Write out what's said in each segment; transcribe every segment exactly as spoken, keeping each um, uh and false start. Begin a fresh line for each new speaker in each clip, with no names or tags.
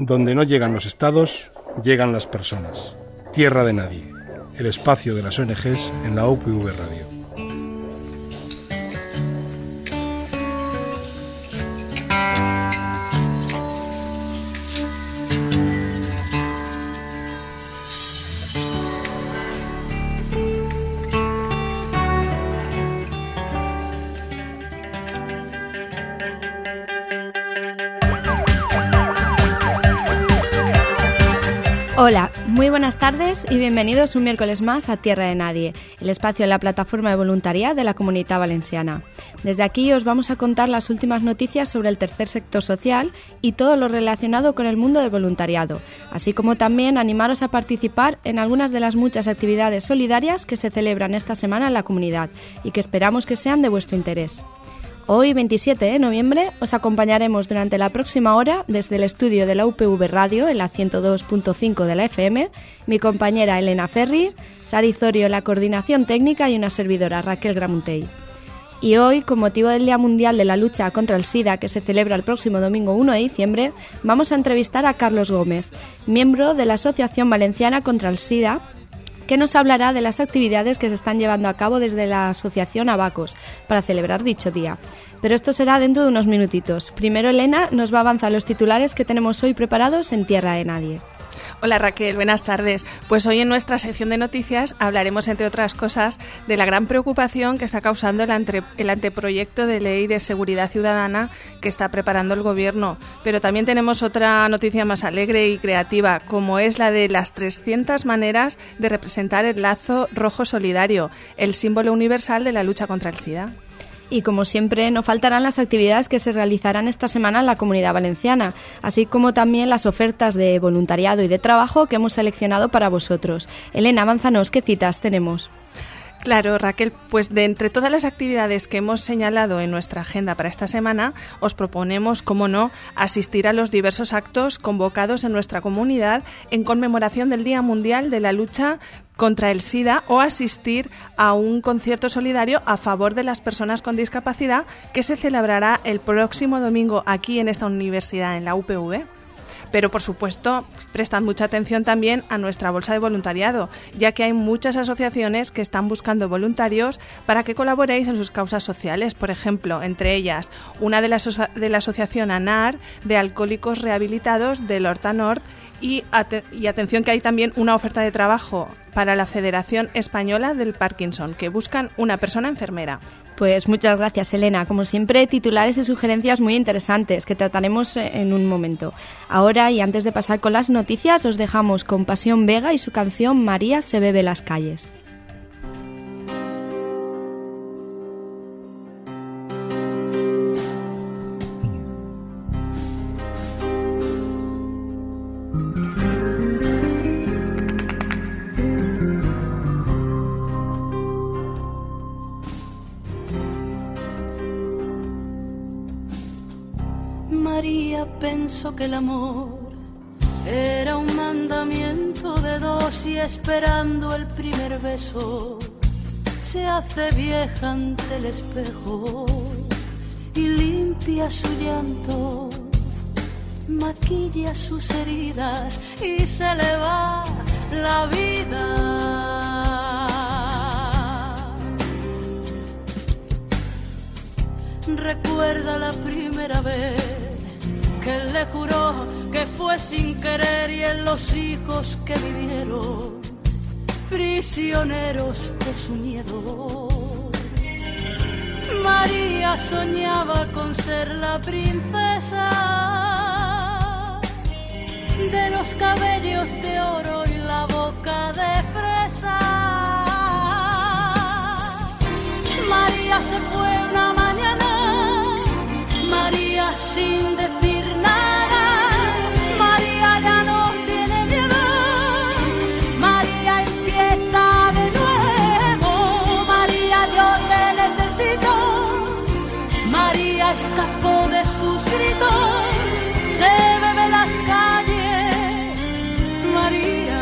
Donde no llegan los estados, llegan las personas. Tierra de Nadie, el espacio de las O N Ges en la U P V Radio.
Hola, muy buenas tardes y bienvenidos un miércoles más a Tierra de Nadie, el espacio de la plataforma de voluntariado de la Comunitat Valenciana. Desde aquí os vamos a contar las últimas noticias sobre el tercer sector social y todo lo relacionado con el mundo del voluntariado, así como también animaros a participar en algunas de las muchas actividades solidarias que se celebran esta semana en la comunidad y que esperamos que sean de vuestro interés. Hoy, veintisiete de noviembre, os acompañaremos durante la próxima hora desde el estudio de la U P V Radio en la ciento dos punto cinco de la F M, mi compañera Elena Ferri, Sari Zorio en la coordinación técnica y una servidora, Raquel Gramuntey. Y hoy, con motivo del Día Mundial de la Lucha contra el SIDA, que se celebra el próximo domingo uno de diciembre, vamos a entrevistar a Carlos Gómez, miembro de la Asociación Valenciana contra el SIDA, que nos hablará de las actividades que se están llevando a cabo desde la Asociación Abacos para celebrar dicho día. Pero esto será dentro de unos minutitos. Primero Elena nos va a avanzar los titulares que tenemos hoy preparados en Tierra de Nadie.
Hola Raquel, buenas tardes. Pues hoy en nuestra sección de noticias hablaremos, entre otras cosas, de la gran preocupación que está causando el, ante, el anteproyecto de ley de seguridad ciudadana que está preparando el Gobierno. Pero también tenemos otra noticia más alegre y creativa, como es la de las trescientas maneras de representar el lazo rojo solidario, el símbolo universal de la lucha contra el SIDA.
Y como siempre, no faltarán las actividades que se realizarán esta semana en la Comunidad Valenciana, así como también las ofertas de voluntariado y de trabajo que hemos seleccionado para vosotros. Elena, avánzanos, ¿qué citas tenemos?
Claro, Raquel, pues de entre todas las actividades que hemos señalado en nuestra agenda para esta semana, os proponemos, como no, asistir a los diversos actos convocados en nuestra comunidad en conmemoración del Día Mundial de la Lucha contra el SIDA o asistir a un concierto solidario a favor de las personas con discapacidad que se celebrará el próximo domingo aquí en esta universidad, en la U P V. Pero, por supuesto, prestad mucha atención también a nuestra bolsa de voluntariado, ya que hay muchas asociaciones que están buscando voluntarios para que colaboréis en sus causas sociales. Por ejemplo, entre ellas, una de la, aso- de la asociación ANAR de Alcohólicos Rehabilitados del Horta Nord y, at- y atención que hay también una oferta de trabajo para la Federación Española del Parkinson, que buscan una persona enfermera.
Pues muchas gracias, Elena. Como siempre, titulares y sugerencias muy interesantes que trataremos en un momento. Ahora, y antes de pasar con las noticias, os dejamos con Pasión Vega y su canción María se bebe las calles.
María pensó que el amor era un mandamiento de dos y esperando el primer beso se hace vieja ante el espejo y limpia su llanto, maquilla sus heridas y se le va la vida. Recuerda la primera vez que él le juró que fue sin querer y en los hijos que vivieron prisioneros de su miedo. María soñaba con ser la princesa de los cabellos de oro y la boca de fresa. María se fue una mañana, María sin decir nada, María ya no tiene miedo, María empieza de nuevo, María yo te necesito, María escapó de sus gritos, se bebe las calles, María.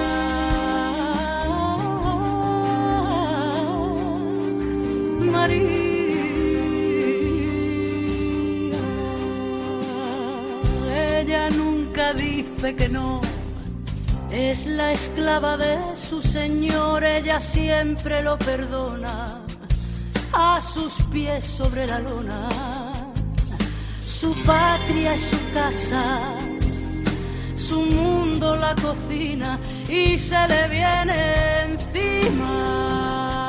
María. Ella nunca dijo supe que no. Es la esclava de su señor, ella siempre lo perdona. A sus pies sobre la lona, su patria es su casa, su mundo la cocina y se le viene encima.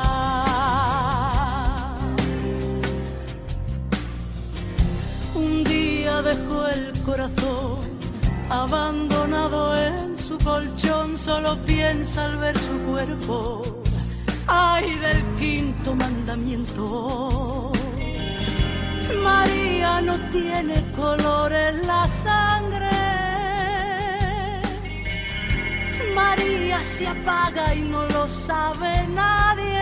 Un día dejó el corazón abandonado en su colchón, solo piensa al ver su cuerpo, ay del quinto mandamiento. María no tiene color en la sangre, María se apaga y no lo sabe nadie.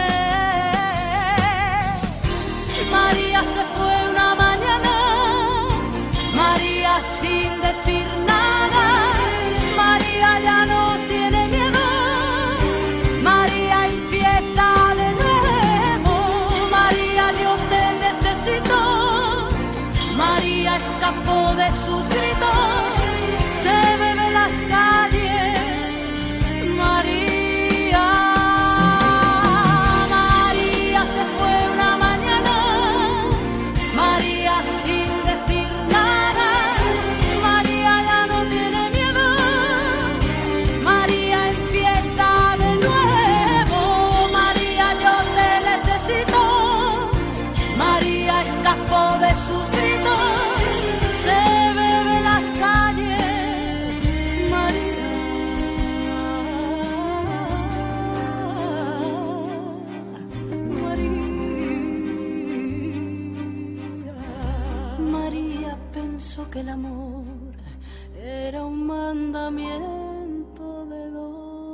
María se fue una mañana, María sin decir nada, María ya no tiene miedo, María empieza de nuevo, María yo te necesito, María escapó de sus gritos, se bebe las calles, María, María se fue una mañana, María sin decir nada, María ya no tiene miedo, María empieza de nuevo, María yo te necesito, María escapó de sus gritos, se bebe las calles, María, María, María pensó que el amor era un mandamiento de dos.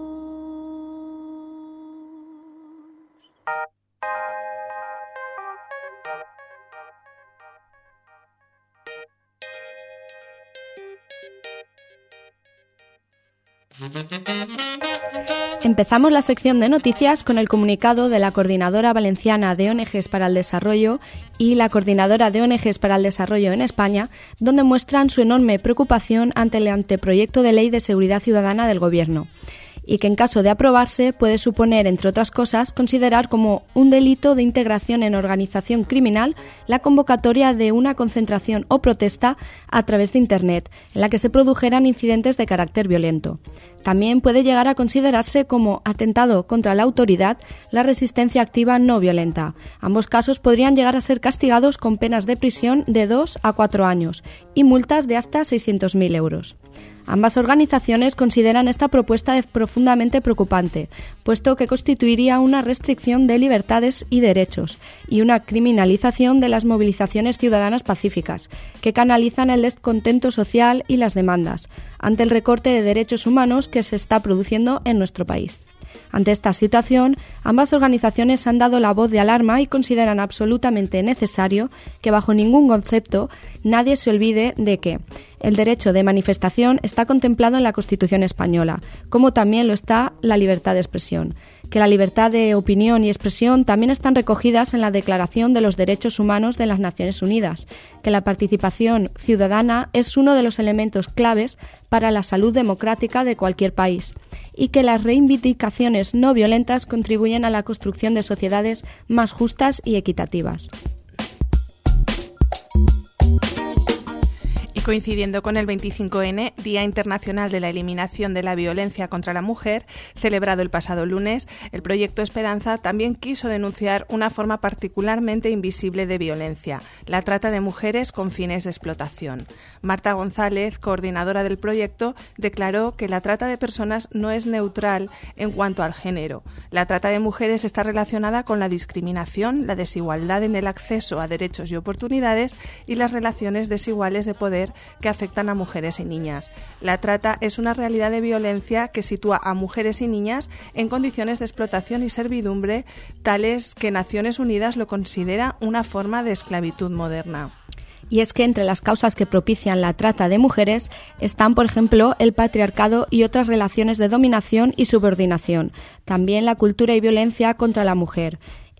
Empezamos la sección de noticias con el comunicado de la Coordinadora Valenciana de O N Ges para el Desarrollo y la Coordinadora de O N Ges para el Desarrollo en España, donde muestran su enorme preocupación ante el anteproyecto de ley de seguridad ciudadana del Gobierno, y que en caso de aprobarse puede suponer, entre otras cosas, considerar como un delito de integración en organización criminal la convocatoria de una concentración o protesta a través de Internet, en la que se produjeran incidentes de carácter violento. También puede llegar a considerarse como atentado contra la autoridad la resistencia activa no violenta. Ambos casos podrían llegar a ser castigados con penas de prisión de dos a cuatro años y multas de hasta seiscientos mil euros. Ambas organizaciones consideran esta propuesta profundamente preocupante, puesto que constituiría una restricción de libertades y derechos y una criminalización de las movilizaciones ciudadanas pacíficas, que canalizan el descontento social y las demandas, ante el recorte de derechos humanos que se está produciendo en nuestro país. Ante esta situación, ambas organizaciones han dado la voz de alarma y consideran absolutamente necesario que bajo ningún concepto nadie se olvide de que el derecho de manifestación está contemplado en la Constitución española, como también lo está la libertad de expresión, que la libertad de opinión y expresión también están recogidas en la Declaración de los Derechos Humanos de las Naciones Unidas, que la participación ciudadana es uno de los elementos claves para la salud democrática de cualquier país, y que las reivindicaciones no violentas contribuyen a la construcción de sociedades más justas y equitativas.
Y coincidiendo con el veinticinco ene, Día Internacional de la Eliminación de la Violencia contra la Mujer, celebrado el pasado lunes, el Proyecto Esperanza también quiso denunciar una forma particularmente invisible de violencia, la trata de mujeres con fines de explotación. Marta González, coordinadora del proyecto, declaró que la trata de personas no es neutral en cuanto al género. La trata de mujeres está relacionada con la discriminación, la desigualdad en el acceso a derechos y oportunidades y las relaciones desiguales de poder que afectan a mujeres y niñas. La trata es una realidad de violencia que sitúa a mujeres y niñas en condiciones de explotación y servidumbre, tales que Naciones Unidas lo considera una forma de esclavitud moderna.
Y es que entre las causas que propician la trata de mujeres están, por ejemplo, el patriarcado y otras relaciones de dominación y subordinación, también la cultura y violencia contra la mujer,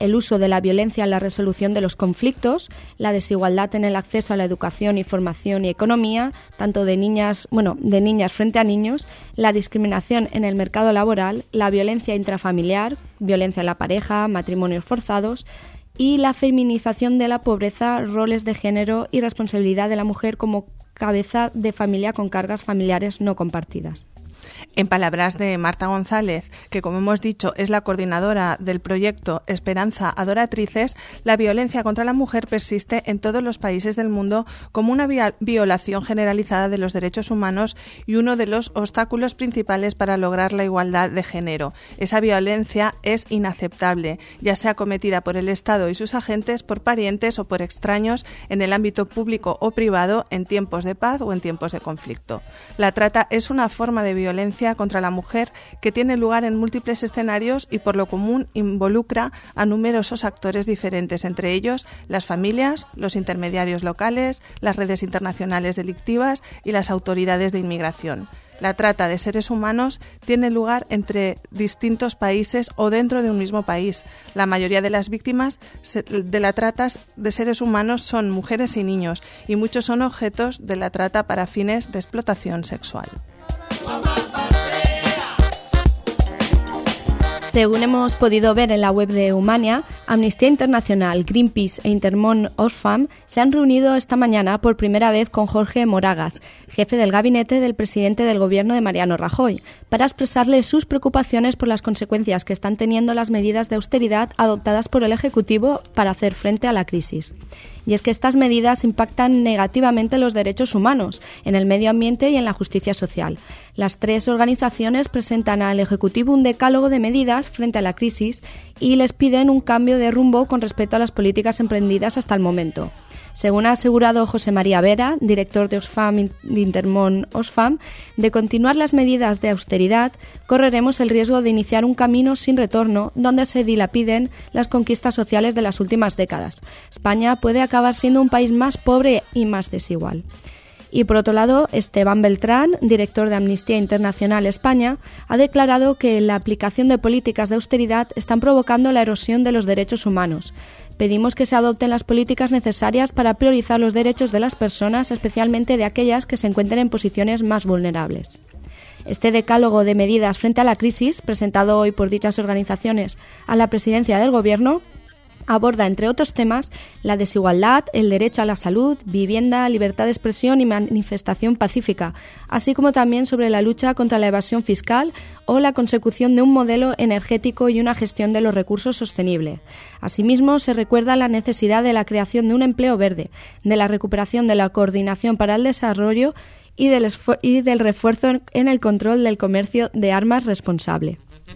el uso de la violencia en la resolución de los conflictos, la desigualdad en el acceso a la educación y formación y economía, tanto de niñas, bueno, de niñas frente a niños, la discriminación en el mercado laboral, la violencia intrafamiliar, violencia en la pareja, matrimonios forzados y la feminización de la pobreza, roles de género y responsabilidad de la mujer como cabeza de familia con cargas familiares no compartidas.
En palabras de Marta González, que como hemos dicho es la coordinadora del proyecto Esperanza Adoratrices, la violencia contra la mujer persiste en todos los países del mundo como una violación generalizada de los derechos humanos y uno de los obstáculos principales para lograr la igualdad de género. Esa violencia es inaceptable, ya sea cometida por el Estado y sus agentes, por parientes o por extraños en el ámbito público o privado, en tiempos de paz o en tiempos de conflicto. La trata es una forma de violencia contra la mujer que tiene lugar en múltiples escenarios y por lo común involucra a numerosos actores diferentes, entre ellos las familias, los intermediarios locales, las redes internacionales delictivas y las autoridades de inmigración. La trata de seres humanos tiene lugar entre distintos países o dentro de un mismo país. La mayoría de las víctimas de la trata de seres humanos son mujeres y niños, y muchos son objetos de la trata para fines de explotación sexual.
Según hemos podido ver en la web de Humania, Amnistía Internacional, Greenpeace e Intermón Oxfam se han reunido esta mañana por primera vez con Jorge Moragas, jefe del gabinete del presidente del gobierno de Mariano Rajoy, para expresarle sus preocupaciones por las consecuencias que están teniendo las medidas de austeridad adoptadas por el Ejecutivo para hacer frente a la crisis. Y es que estas medidas impactan negativamente los derechos humanos, en el medio ambiente y en la justicia social. Las tres organizaciones presentan al Ejecutivo un decálogo de medidas frente a la crisis y les piden un cambio de rumbo con respecto a las políticas emprendidas hasta el momento. Según ha asegurado José María Vera, director de Oxfam, de Intermón Oxfam, de continuar las medidas de austeridad, correremos el riesgo de iniciar un camino sin retorno donde se dilapiden las conquistas sociales de las últimas décadas. España puede acabar siendo un país más pobre y más desigual. Y por otro lado, Esteban Beltrán, director de Amnistía Internacional España, ha declarado que la aplicación de políticas de austeridad están provocando la erosión de los derechos humanos. Pedimos que se adopten las políticas necesarias para priorizar los derechos de las personas, especialmente de aquellas que se encuentren en posiciones más vulnerables. Este decálogo de medidas frente a la crisis, presentado hoy por dichas organizaciones a la presidencia del Gobierno, aborda, entre otros temas, la desigualdad, el derecho a la salud, vivienda, libertad de expresión y manifestación pacífica, así como también sobre la lucha contra la evasión fiscal o la consecución de un modelo energético y una gestión de los recursos sostenible. Asimismo, se recuerda la necesidad de la creación de un empleo verde, de la recuperación de la coordinación para el desarrollo y del, esfu- y del refuerzo en, en el control del comercio de armas responsable.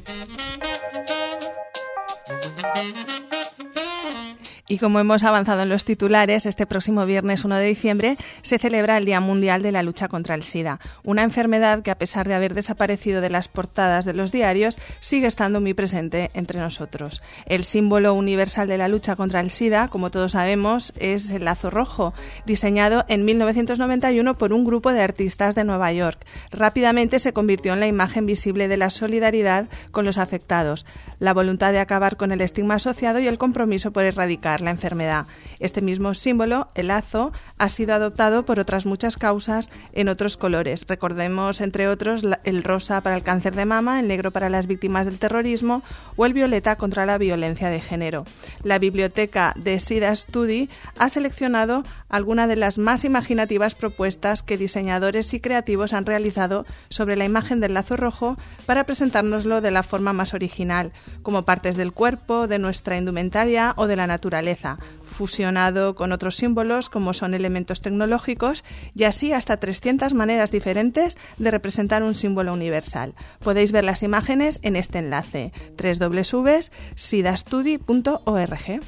Y como hemos avanzado en los titulares, este próximo viernes uno de diciembre se celebra el Día Mundial de la Lucha contra el SIDA, una enfermedad que, a pesar de haber desaparecido de las portadas de los diarios, sigue estando muy presente entre nosotros. El símbolo universal de la lucha contra el SIDA, como todos sabemos, es el lazo rojo, diseñado en mil novecientos noventa y uno por un grupo de artistas de Nueva York. Rápidamente se convirtió en la imagen visible de la solidaridad con los afectados, la voluntad de acabar con el estigma asociado y el compromiso por erradicar la enfermedad. Este mismo símbolo, el lazo, ha sido adoptado por otras muchas causas en otros colores. Recordemos, entre otros, el rosa para el cáncer de mama, el negro para las víctimas del terrorismo o el violeta contra la violencia de género. La biblioteca de SIDA Study ha seleccionado algunas de las más imaginativas propuestas que diseñadores y creativos han realizado sobre la imagen del lazo rojo para presentárnoslo de la forma más original, como partes del cuerpo, de nuestra indumentaria o de la naturaleza, fusionado con otros símbolos como son elementos tecnológicos y así hasta trescientas maneras diferentes de representar un símbolo universal. Podéis ver las imágenes en este enlace doble u doble u doble u punto sidastudy punto org.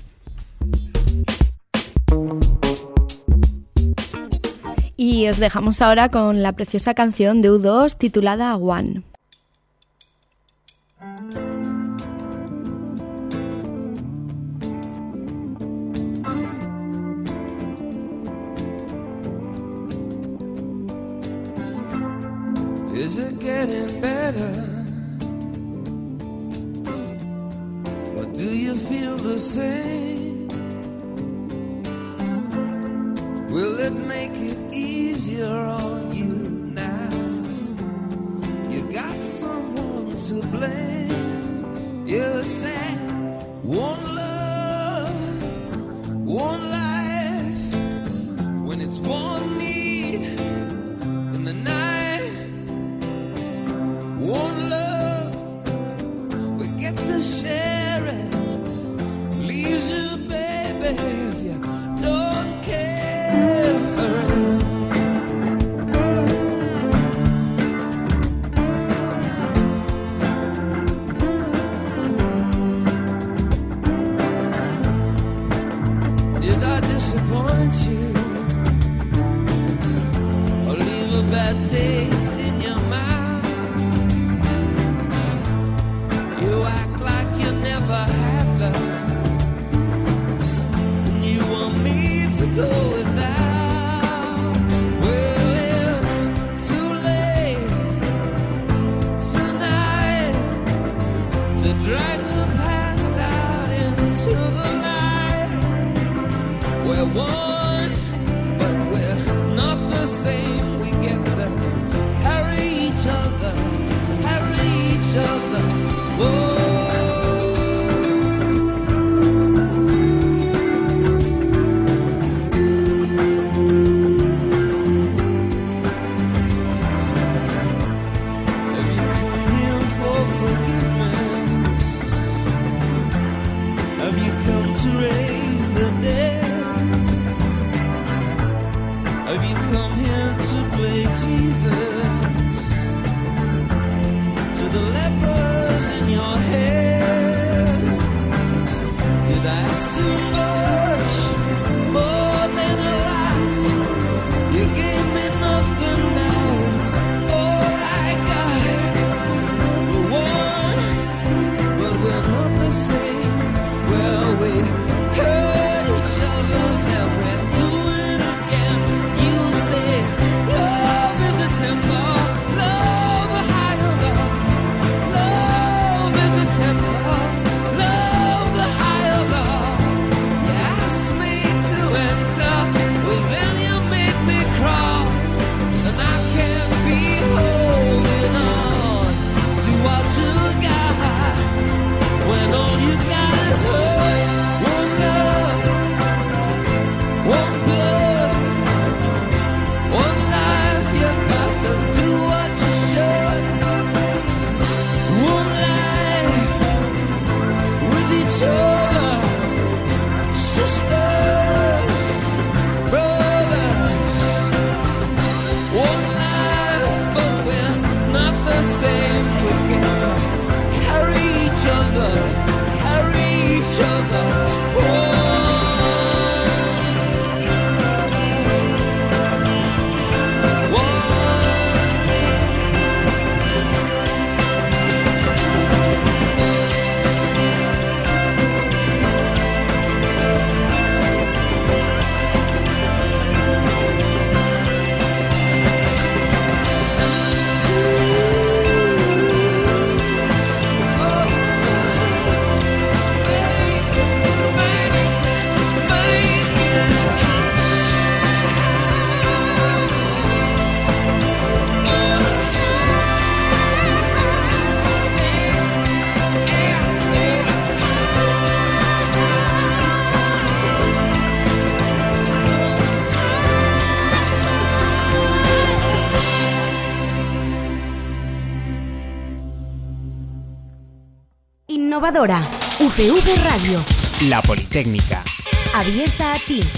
Y os dejamos ahora con la preciosa canción de U dos titulada One.
Is it getting better? Or do you feel the same? same? Will it make it easier on you now? You got someone to blame. You said one love, one life, when it's one need in the night, one love, we get to share it. Leaves you, baby, if you don't care for it. Did I disappoint you or leave a bad taste in your mouth? You act like you never had that, and you want me to go without. Well, it's too late tonight to drag the past out into the light. We're one, but we're not the same. We get to carry each other, carry each other. Whoa. Have you come here for forgiveness? Have you come to raise the dead? Have you come here to play Jesus to the lepers in your head? Did I ask too much, more than a lot? You gave me nothing, now it's all I got. We're one, but we're not the same. Well, we hurt each other, now we're doing it again. You say love is a temper, love a higher love. Love is a temper, love the higher love. You asked me to enter, well then you make me crawl, and I can't be holding on to what you got when all you got is hurt. One love, one blood, one life. You got to do what you should. One life with each other, sisters, brothers. One life, but we're not the same. We get to carry each other, carry each other. One.
Innovadora. U P V Radio.
La Politécnica.
Abierta a ti.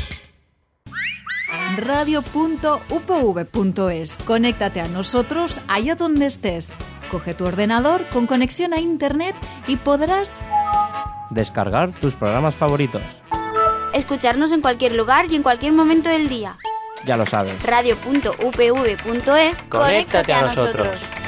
radio punto u p v punto es. Conéctate a nosotros allá donde estés. Coge tu ordenador con conexión a internet y podrás
descargar tus programas favoritos.
Escucharnos en cualquier lugar y en cualquier momento del día.
Ya lo sabes.
radio punto u p v punto es.
Conéctate a nosotros.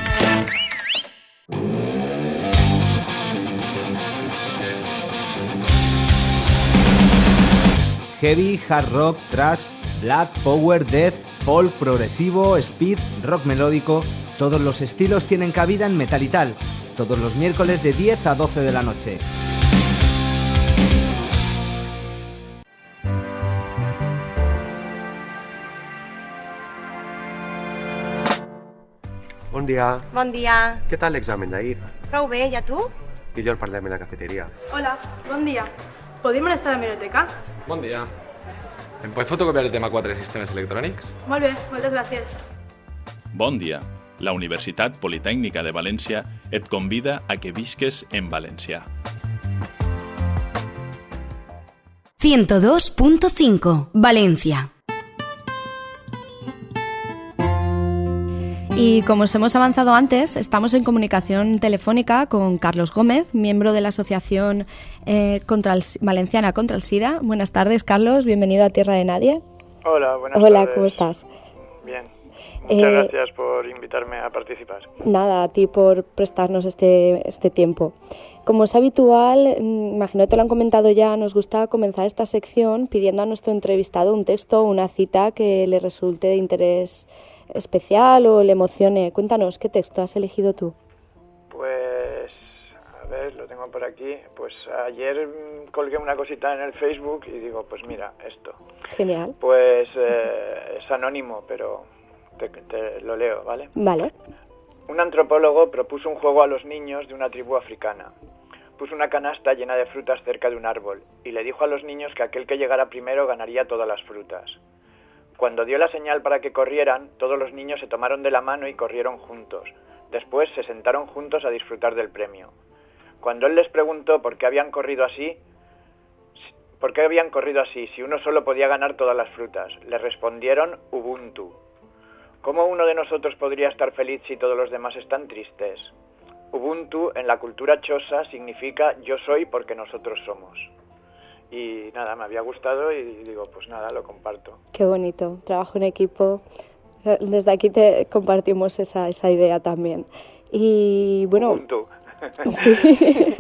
Heavy, hard rock, thrash, black, power, death, folk, progresivo, speed, rock melódico. Todos los estilos tienen cabida en Metal y Tal. Todos los miércoles de diez a doce de la noche.
Bon dia.
Bon dia.
Què tal l'examen d'ahir?
Prou bé, i a tu?
I jo el parlem en la cafeteria.
Hola, bon dia. Podem anar a la biblioteca?
Bon dia. Em pots fotocopiar el tema quatre sistemes electrònics?
Molt bé, moltes gràcies.
Bon dia. La Universitat Politècnica de València et convida a que visques en valencià.
ciento dos punto cinco, Valencia.
Y como os hemos avanzado antes, estamos en comunicación telefónica con Carlos Gómez, miembro de la Asociación eh, contra el, Valenciana contra el SIDA. Buenas tardes, Carlos. Bienvenido a Tierra de Nadie.
Hola, buenas
Hola,
tardes.
¿cómo estás?
Bien. Muchas
Eh,
gracias por invitarme a participar.
Nada, a ti por prestarnos este, este tiempo. Como es habitual, mm, imagino te lo han comentado ya, nos gusta comenzar esta sección pidiendo a nuestro entrevistado un texto o una cita que le resulte de interés especial o le emocione. Cuéntanos, ¿qué texto has elegido tú?
Pues, a ver, lo tengo por aquí. Pues ayer mm, colgué una cosita en el Facebook y digo, pues mira, esto.
Genial.
Pues eh, es anónimo, pero te, te lo leo, ¿vale?
Vale.
Un antropólogo propuso un juego a los niños de una tribu africana. Puso una canasta llena de frutas cerca de un árbol y le dijo a los niños que aquel que llegara primero ganaría todas las frutas. Cuando dio la señal para que corrieran, todos los niños se tomaron de la mano y corrieron juntos. Después se sentaron juntos a disfrutar del premio. Cuando él les preguntó por qué habían corrido así, por qué habían corrido así si uno solo podía ganar todas las frutas, le respondieron Ubuntu. ¿Cómo uno de nosotros podría estar feliz si todos los demás están tristes? Ubuntu en la cultura chosa significa yo soy porque nosotros somos. Y nada, me había gustado y digo, pues nada, lo comparto.
Qué bonito, trabajo en equipo. Desde aquí te compartimos esa, esa idea también. Y bueno...
Ubuntu.
Sí.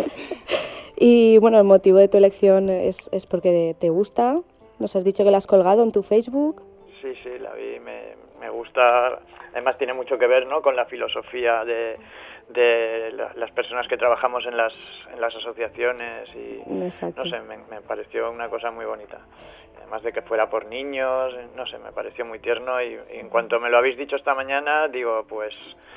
Y bueno, el motivo de tu elección es, es porque te gusta. Nos has dicho que la has colgado en tu Facebook.
Sí, sí, la vi, me, me gusta. Además tiene mucho que ver, ¿no?, con la filosofía de, de la, las personas que trabajamos en las, en las asociaciones y
Exacto.
no sé, me, me pareció una cosa muy bonita. Además de que fuera por niños, no sé, me pareció muy tierno y, y en cuanto me lo habéis dicho esta mañana, digo, pues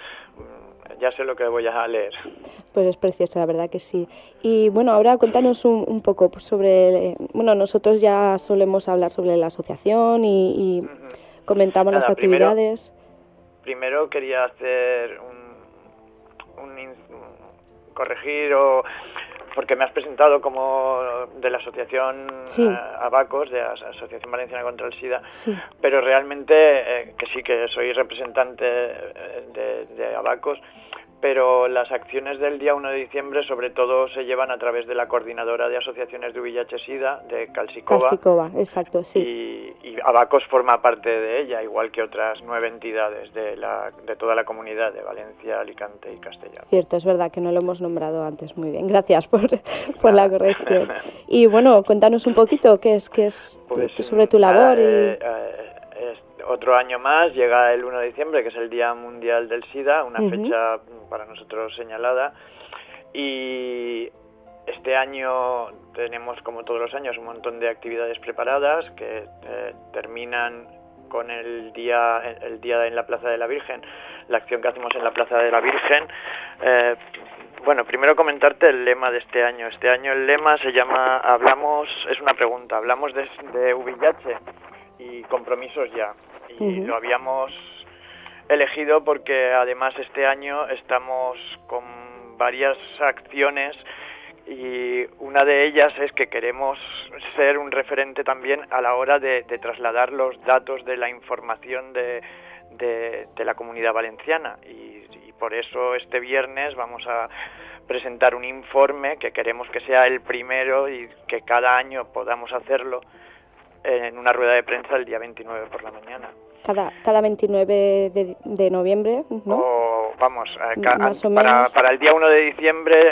ya sé lo que voy a leer.
Pues es precioso, la verdad que sí. Y bueno, ahora cuéntanos un, un poco sobre... Bueno, nosotros ya solemos hablar sobre la asociación y, y uh-huh. comentamos Nada, las actividades.
Primero, primero quería hacer un, un, un corregir o... porque me has presentado como de la asociación sí. eh, Abacos, de la Asociación Valenciana contra el SIDA,
sí.
pero realmente eh, que sí que soy representante de, de Abacos, pero las acciones del día uno de diciembre sobre todo se llevan a través de la Coordinadora de Asociaciones de V I H SIDA, de Calsicova.
Calsicova, exacto, sí.
Y, y Abacos forma parte de ella, igual que otras nueve entidades de, la, de toda la comunidad de Valencia, Alicante y Castellón.
Cierto, es verdad que no lo hemos nombrado antes. Muy bien, gracias por, por la corrección. Y bueno, cuéntanos un poquito qué es, qué es
pues,
sobre tu labor.
Eh,
y...
eh, Otro año más, llega el uno de diciembre, que es el Día Mundial del SIDA, una uh-huh. fecha para nosotros señalada. Y este año tenemos, como todos los años, un montón de actividades preparadas que eh, terminan con el día, el día en la Plaza de la Virgen, la acción que hacemos en la Plaza de la Virgen. Eh, bueno, primero comentarte el lema de este año. Este año el lema se llama, hablamos, es una pregunta, hablamos de, de V I H y compromisos ya. Y uh-huh. lo habíamos elegido porque además este año estamos con varias acciones y una de ellas es que queremos ser un referente también a la hora de, de trasladar los datos de la información de, de, de la Comunidad Valenciana y, y por eso este viernes vamos a presentar un informe que queremos que sea el primero y que cada año podamos hacerlo en una rueda de prensa el día veintinueve por la mañana.
Cada, cada veintinueve de, de noviembre, ¿no?
O, vamos, eh, ca-
Más o
para,
menos.
para el día uno de diciembre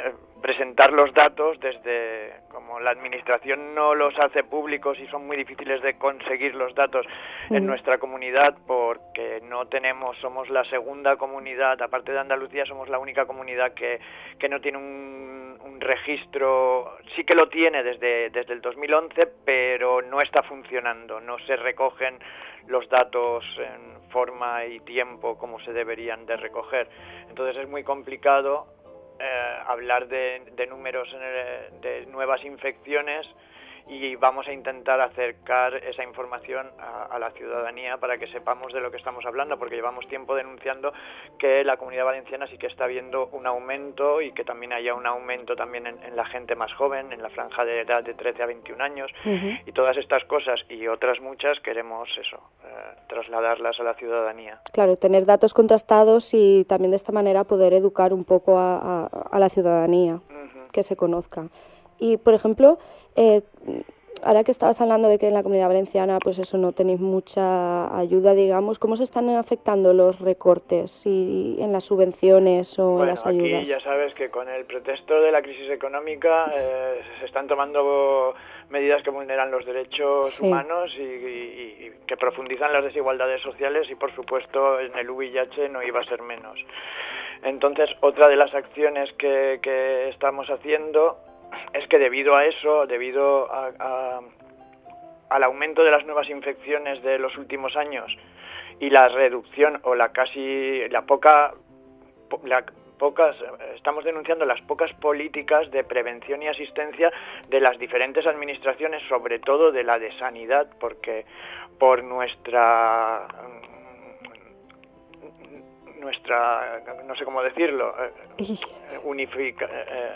presentar los datos desde, como la administración no los hace públicos y son muy difíciles de conseguir los datos mm. en nuestra comunidad, porque no tenemos, somos la segunda comunidad, aparte de Andalucía, somos la única comunidad que, que no tiene un, un registro, sí que lo tiene desde, desde el dos mil once, pero no está funcionando, no se recogen los datos en forma y tiempo como se deberían de recoger. Entonces es muy complicado Eh, hablar de, de números en, de nuevas infecciones, y vamos a intentar acercar esa información a, a la ciudadanía para que sepamos de lo que estamos hablando, porque llevamos tiempo denunciando que la Comunidad Valenciana sí que está viendo un aumento, y que también haya un aumento también en, en la gente más joven, en la franja de edad de trece a veintiún años, uh-huh. y todas estas cosas y otras muchas queremos eso, eh, trasladarlas a la ciudadanía.
Claro, tener datos contrastados y también de esta manera poder educar un poco a, a, a la ciudadanía, uh-huh. que se conozca. Y, por ejemplo, eh, ahora que estabas hablando de que en la Comunidad Valenciana, pues eso, no tenéis mucha ayuda, digamos, ¿cómo se están afectando los recortes y en las subvenciones o
bueno,
en las ayudas?
Aquí ya sabes que con el pretexto de la crisis económica eh, se están tomando medidas que vulneran los derechos sí. humanos y, y, y que profundizan las desigualdades sociales, y, por supuesto, en el V I H no iba a ser menos. Entonces, otra de las acciones que, que estamos haciendo es que debido a eso, debido a, a, al aumento de las nuevas infecciones de los últimos años y la reducción o la casi, la poca, la pocas, estamos denunciando las pocas políticas de prevención y asistencia de las diferentes administraciones, sobre todo de la de sanidad, porque por nuestra nuestra, no sé cómo decirlo, unifica, eh,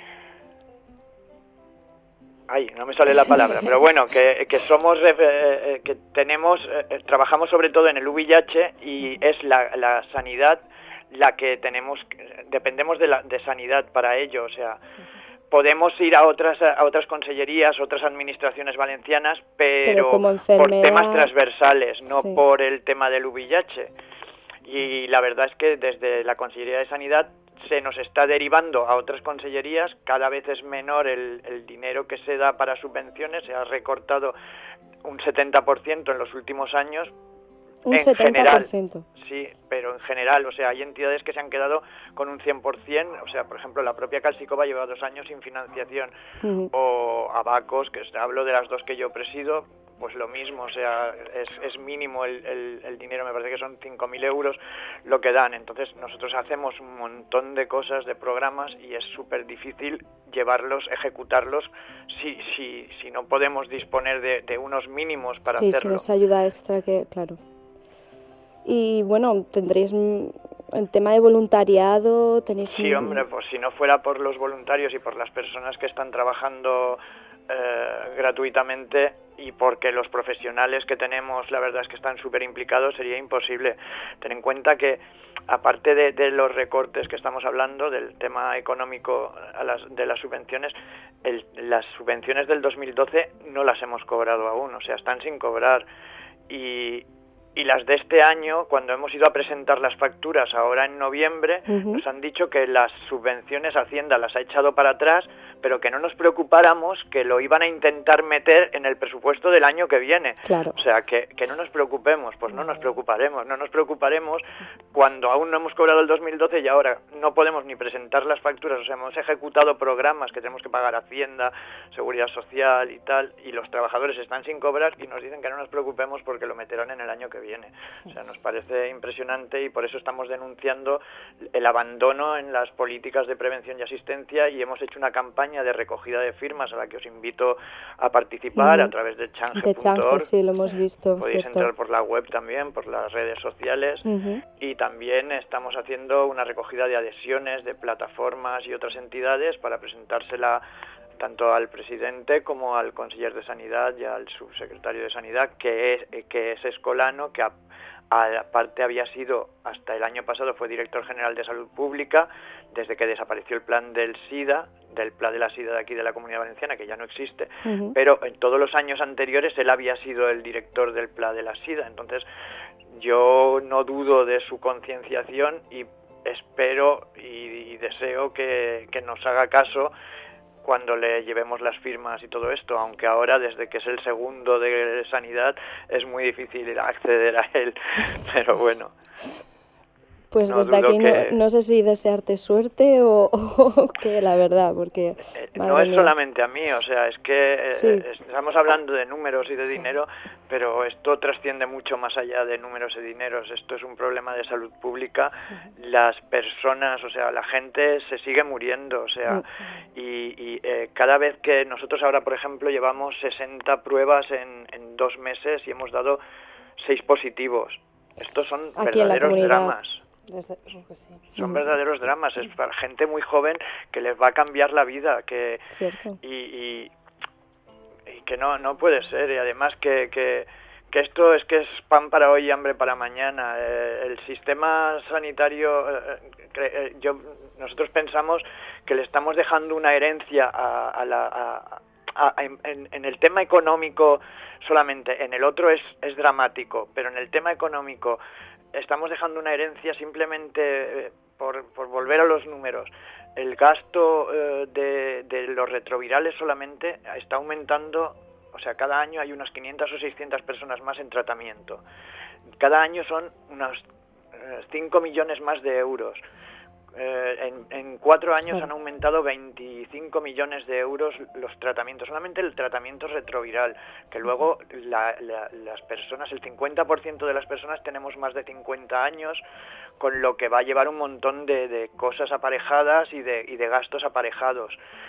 Ay, no me sale la palabra, pero bueno, que, que somos, eh, que tenemos, eh, trabajamos sobre todo en el V I H, y es la, la sanidad la que tenemos, dependemos de, la, de sanidad para ello, o sea, podemos ir a otras a otras consellerías, otras administraciones valencianas, pero, pero por temas transversales, no sí. por el tema del V I H. Y la verdad es que desde la Consellería de Sanidad se nos está derivando a otras consellerías, cada vez es menor el, el dinero que se da para subvenciones, se ha recortado un setenta por ciento en los últimos años.
Un
en
setenta por ciento.
General, sí, pero en general, o sea, hay entidades que se han quedado con un cien por ciento, o sea, por ejemplo, la propia Calsicova lleva dos años sin financiación, uh-huh. o Abacos, que hablo de las dos que yo presido, pues lo mismo, o sea, es, es mínimo el, el, el dinero, me parece que son cinco mil euros lo que dan. Entonces nosotros hacemos un montón de cosas, de programas, y es súper difícil llevarlos, ejecutarlos, si si si no podemos disponer de, de unos mínimos para
sí,
hacerlo.
Sí, sin esa ayuda extra que, claro. Y bueno, tendréis el tema de voluntariado, tenéis...
Sí, un... hombre, pues si no fuera por los voluntarios y por las personas que están trabajando eh, gratuitamente, y porque los profesionales que tenemos, la verdad es que están súper implicados, sería imposible. Ten en cuenta que, aparte de, de los recortes que estamos hablando, del tema económico a las, de las subvenciones, el, las subvenciones del dos mil doce no las hemos cobrado aún, o sea, están sin cobrar. Y... Y las de este año, cuando hemos ido a presentar las facturas ahora en noviembre, uh-huh. nos han dicho que las subvenciones Hacienda las ha echado para atrás, pero que no nos preocupáramos, que lo iban a intentar meter en el presupuesto del año que viene.
Claro.
O sea, que, que no nos preocupemos, pues no nos preocuparemos, no nos preocuparemos cuando aún no hemos cobrado el dos mil doce y ahora no podemos ni presentar las facturas. O sea, hemos ejecutado programas que tenemos que pagar Hacienda, Seguridad Social y tal, y los trabajadores están sin cobrar y nos dicen que no nos preocupemos porque lo meterán en el año que viene. viene. O sea, nos parece impresionante, y por eso estamos denunciando el abandono en las políticas de prevención y asistencia, y hemos hecho una campaña de recogida de firmas a la que os invito a participar uh-huh. a través de change punto org.
De Change, sí, lo hemos visto.
Podéis
cierto.
entrar por la web también, por las redes sociales, uh-huh. y también estamos haciendo una recogida de adhesiones de plataformas y otras entidades para presentársela tanto al presidente como al conseller de Sanidad y al subsecretario de Sanidad, que es, que es escolano, que a, aparte había sido, hasta el año pasado, fue director general de Salud Pública, desde que desapareció el plan del SIDA, del plan de la SIDA de aquí de la Comunidad Valenciana, que ya no existe, uh-huh. pero en todos los años anteriores él había sido el director del plan de la SIDA. Entonces yo no dudo de su concienciación, y espero y, y deseo que, que nos haga caso cuando le llevemos las firmas y todo esto, aunque ahora, desde que es el segundo de Sanidad, es muy difícil acceder a él, pero bueno.
Pues
no
desde aquí
que...
no, no sé si desearte suerte o, o qué, la verdad, porque...
Eh, no es mía. solamente a mí, o sea, es que sí. eh, estamos hablando de números y de sí. dinero, pero esto trasciende mucho más allá de números y dineros. Esto es un problema de salud pública. Uh-huh. Las personas, o sea, la gente se sigue muriendo, o sea, uh-huh. y, y eh, cada vez que nosotros ahora, por ejemplo, llevamos sesenta pruebas en, en dos meses y hemos dado seis positivos. Estos son
Aquí
verdaderos dramas.
Desde, pues sí.
Son verdaderos dramas, es para gente muy joven que les va a cambiar la vida, que y, y, y que no no puede ser, y además que, que, que esto es que es pan para hoy y hambre para mañana. Eh, el sistema sanitario, eh, eh, yo nosotros pensamos que le estamos dejando una herencia a, a la a, a, en, en el tema económico solamente, en el otro es, es dramático, pero en el tema económico estamos dejando una herencia simplemente eh, por, por volver a los números. El gasto eh, de, de los retrovirales solamente está aumentando, o sea, cada año hay unas quinientas o seiscientas personas más en tratamiento. Cada año son unos eh, cinco millones más de euros. Eh, en, en cuatro años han aumentado veinticinco millones de euros los tratamientos, solamente el tratamiento retroviral, que luego la, la, las personas, el cincuenta por ciento de las personas tenemos más de cincuenta años, con lo que va a llevar un montón de, de cosas aparejadas y de, y de gastos aparejados.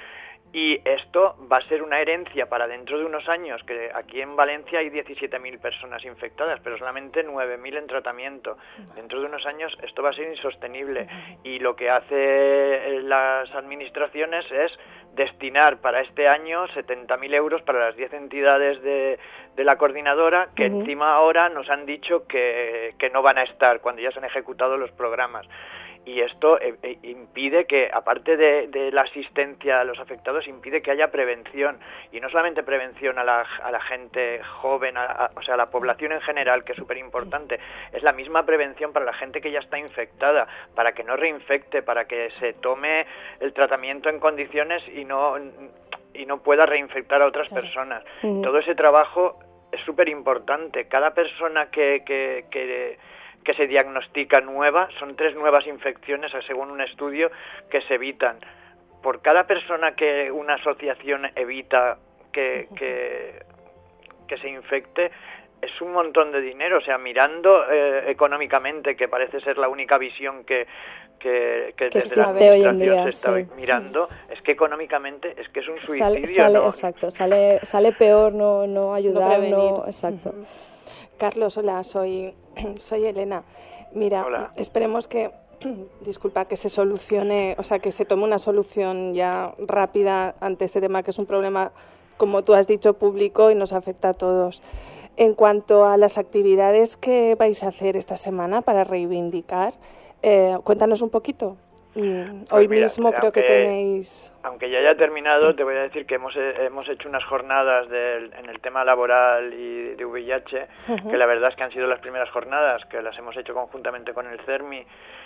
Y esto va a ser una herencia para dentro de unos años, que aquí en Valencia hay diecisiete mil personas infectadas, pero solamente nueve mil en tratamiento. Dentro de unos años esto va a ser insostenible, y lo que hacen las administraciones es destinar para este año setenta mil euros para las diez entidades de, de la coordinadora, que uh-huh. encima ahora nos han dicho que, que no van a estar cuando ya se han ejecutado los programas. Y esto eh, eh, impide que, aparte de, de la asistencia a los afectados, impide que haya prevención. Y no solamente prevención a la, a la gente joven, a, a, o sea, a la población en general, que es súper importante. Es la misma prevención para la gente que ya está infectada, para que no reinfecte, para que se tome el tratamiento en condiciones y no, y no pueda reinfectar a otras personas. Uh-huh. Todo ese trabajo es súper importante. Cada persona que... que, que que se diagnostica nueva, son tres nuevas infecciones, según un estudio, que se evitan. Por cada persona que una asociación evita que, que, que se infecte, es un montón de dinero. O sea, mirando eh, económicamente, que parece ser la única visión que, que, que,
que
desde la administración día, se está sí. mirando, es que económicamente es que es un suicidio.
Sale, sale,
¿no?
Exacto, sale, sale peor no, no ayudar, no, no exacto.
Uh-huh. Carlos, hola, soy, soy Elena. Mira,
hola.
Esperemos que, disculpa, que se solucione, o sea, que se tome una solución ya rápida ante este tema, que es un problema, como tú has dicho, público y nos afecta a todos. En cuanto a las actividades que vais a hacer esta semana para reivindicar, eh, cuéntanos un poquito. Mm,
pues
hoy
mira,
mismo creo
aunque,
que tenéis...
Aunque ya haya terminado, te voy a decir que hemos, hemos hecho unas jornadas del, en el tema laboral y de V I H, uh-huh. que la verdad es que han sido las primeras jornadas, que las hemos hecho conjuntamente con el CERMI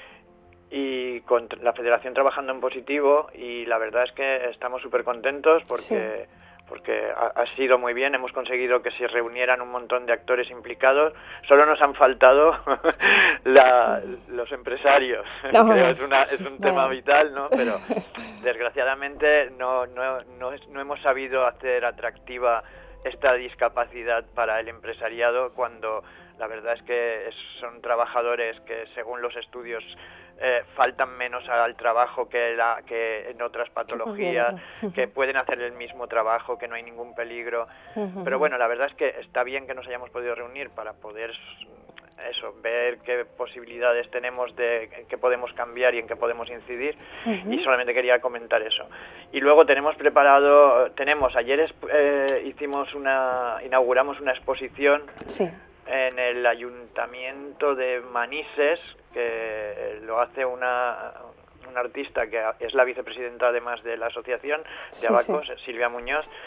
y con la Federación Trabajando en Positivo, y la verdad es que estamos súper contentos porque... Sí. porque ha, ha sido muy bien, hemos conseguido que se reunieran un montón de actores implicados, solo nos han faltado la, los empresarios, no. Creo es, una, es un tema no. vital, ¿no? Pero desgraciadamente no, no, no, es, no hemos sabido hacer atractiva esta discapacidad para el empresariado, cuando la verdad es que son trabajadores que, según los estudios, Eh, faltan menos al trabajo que, la, que en otras patologías, que pueden hacer el mismo trabajo, que no hay ningún peligro. Uh-huh. Pero bueno, la verdad es que está bien que nos hayamos podido reunir para poder eso, ver qué posibilidades tenemos de en qué podemos cambiar y en qué podemos incidir. Uh-huh. Y solamente quería comentar eso. Y luego tenemos preparado, tenemos, ayer eh, hicimos una, inauguramos una exposición sí. en el Ayuntamiento de Manises, que lo hace una, una artista que es la vicepresidenta además de la asociación de Abacos, sí, sí. Silvia Muñoz,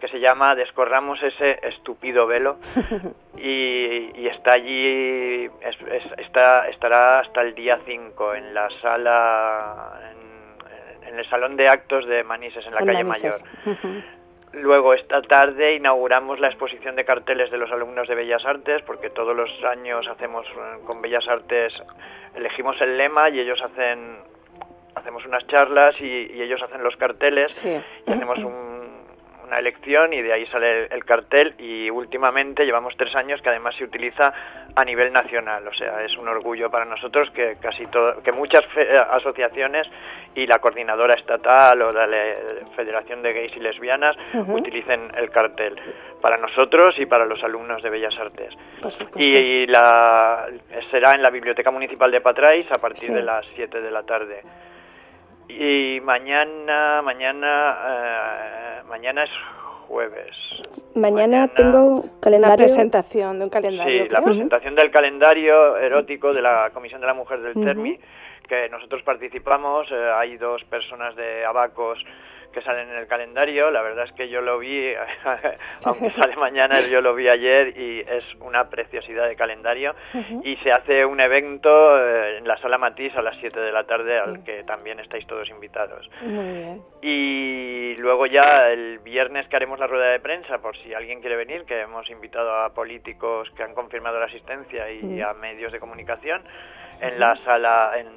que se llama Descorramos ese estúpido velo y, y está allí, es, es, está, estará hasta el día cinco en la sala, en, en el salón de actos de Manises, en la
en
calle
Manises.
Mayor. Luego esta tarde inauguramos la exposición de carteles de los alumnos de Bellas Artes, porque todos los años hacemos con Bellas Artes, elegimos el lema y ellos hacen, hacemos unas charlas y, y ellos hacen los carteles, sí. Y hacemos un una elección y de ahí sale el, el cartel, y últimamente llevamos tres años que además se utiliza a nivel nacional, o sea, es un orgullo para nosotros que casi todo, que muchas fe, asociaciones y la coordinadora estatal o la le, Federación de Gays y Lesbianas uh-huh. utilicen el cartel para nosotros y para los alumnos de Bellas Artes. Y, y la será en la Biblioteca Municipal de Patrais a partir sí. de las siete de la tarde. Y mañana, mañana, eh, mañana es jueves.
Mañana,
mañana
tengo calendario.
Una presentación de un calendario.
Sí, creo. La presentación del calendario erótico de la Comisión de la Mujer del uh-huh. Termi, que nosotros participamos. Eh, hay dos personas de Abacos que salen en el calendario. La verdad es que yo lo vi, aunque sale mañana, yo lo vi ayer y es una preciosidad de calendario. Uh-huh. Y se hace un evento eh, en la Sala Matís a las siete de la tarde, sí. al que también estáis todos invitados.
Muy bien.
Y luego ya el viernes que haremos la rueda de prensa, por si alguien quiere venir, que hemos invitado a políticos que han confirmado la asistencia y uh-huh. a medios de comunicación, en uh-huh. la sala... en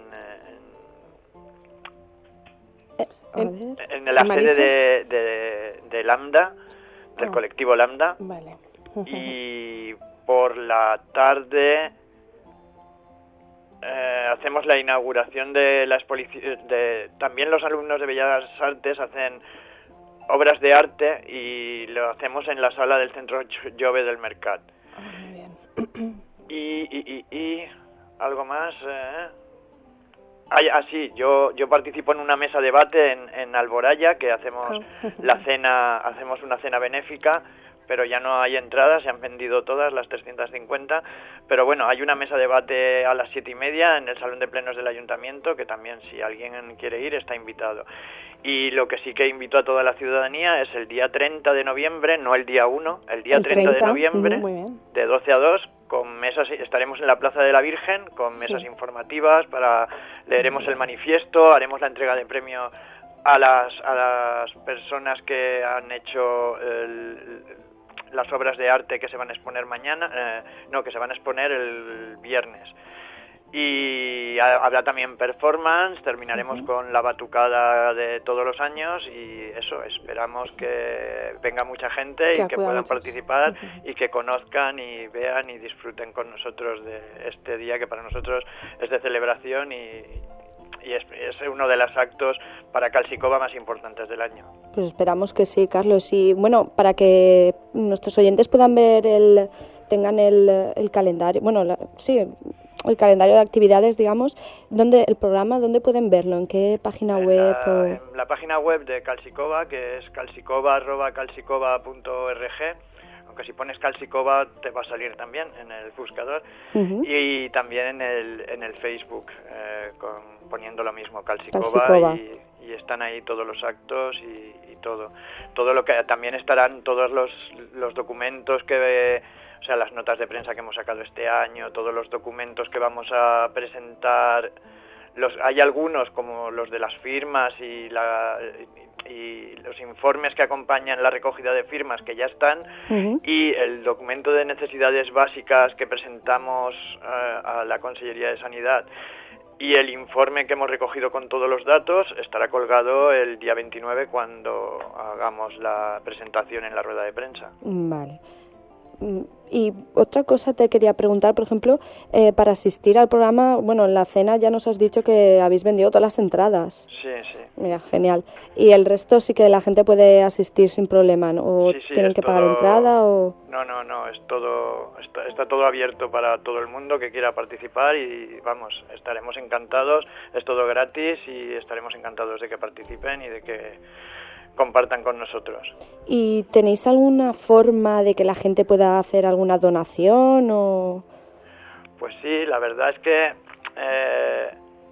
En, en la sede de, de, de Lambda, del oh. colectivo Lambda.
Vale.
Y por la tarde eh, hacemos la inauguración de la exposición. De, también los alumnos de Bellas Artes hacen obras de arte y lo hacemos en la sala del Centro Jove del Mercat.
Oh, muy bien.
Y, y, y, y algo más... Eh, Ah, ah, sí, yo yo participo en una mesa de debate en, en Alboraya, que hacemos la cena, hacemos una cena benéfica, pero ya no hay entradas, se han vendido todas las trescientas cincuenta, pero bueno, hay una mesa de debate a las siete y media en el Salón de Plenos del Ayuntamiento, que también si alguien quiere ir está invitado. Y lo que sí que invito a toda la ciudadanía es el día treinta de noviembre, no el día uno, el día el treinta de noviembre, uh-huh, de doce a dos, con mesas, estaremos en la Plaza de la Virgen, con mesas sí. informativas, para leeremos el manifiesto, haremos la entrega de premio a las, a las personas que han hecho el, las obras de arte que se van a exponer mañana, eh, no, que se van a exponer el viernes. Y habrá también performance, terminaremos uh-huh. con la batucada de todos los años y eso, esperamos que venga mucha gente que y que puedan muchos. participar uh-huh. y que conozcan y vean y disfruten con nosotros de este día que para nosotros es de celebración y, y es, es uno de los actos para Calsicova más importantes del año.
Pues esperamos que sí, Carlos. Y bueno, para que nuestros oyentes puedan ver el, tengan el, el calendario, bueno, la, sí... el calendario de actividades, digamos, ¿dónde el programa, dónde pueden verlo? ¿En qué página
en
web?
La,
o...
En la página web de Calsicova, que es calsicova arroba calsicova punto org, aunque si pones Calsicova te va a salir también en el buscador, uh-huh. y, y también en el en el Facebook, eh, con, poniendo lo mismo, Calsicova, Calsicova. Y, y están ahí todos los actos y, y todo. Todo lo que también estarán todos los, los documentos que... O sea, las notas de prensa que hemos sacado este año, todos los documentos que vamos a presentar, los hay algunos como los de las firmas y, la, y los informes que acompañan la recogida de firmas que ya están, uh-huh. y el documento de necesidades básicas que presentamos uh, a la Consellería de Sanidad y el informe que hemos recogido con todos los datos estará colgado el día veintinueve cuando hagamos la presentación en la rueda de prensa.
Vale. Y otra cosa te quería preguntar, por ejemplo, eh, para asistir al programa, bueno, en la cena ya nos has dicho que habéis vendido todas las entradas.
Sí, sí.
Mira, genial. ¿Y el resto sí que la gente puede asistir sin problema, ¿no? ¿O
sí, sí,
tienen que
todo...
pagar entrada o...?
No, no, no, es todo, está, está todo abierto para todo el mundo que quiera participar y, vamos, estaremos encantados, es todo gratis y estaremos encantados de que participen y de que compartan con nosotros.
¿Y tenéis alguna forma de que la gente pueda hacer alguna donación o...?
Pues sí, la verdad es que eh,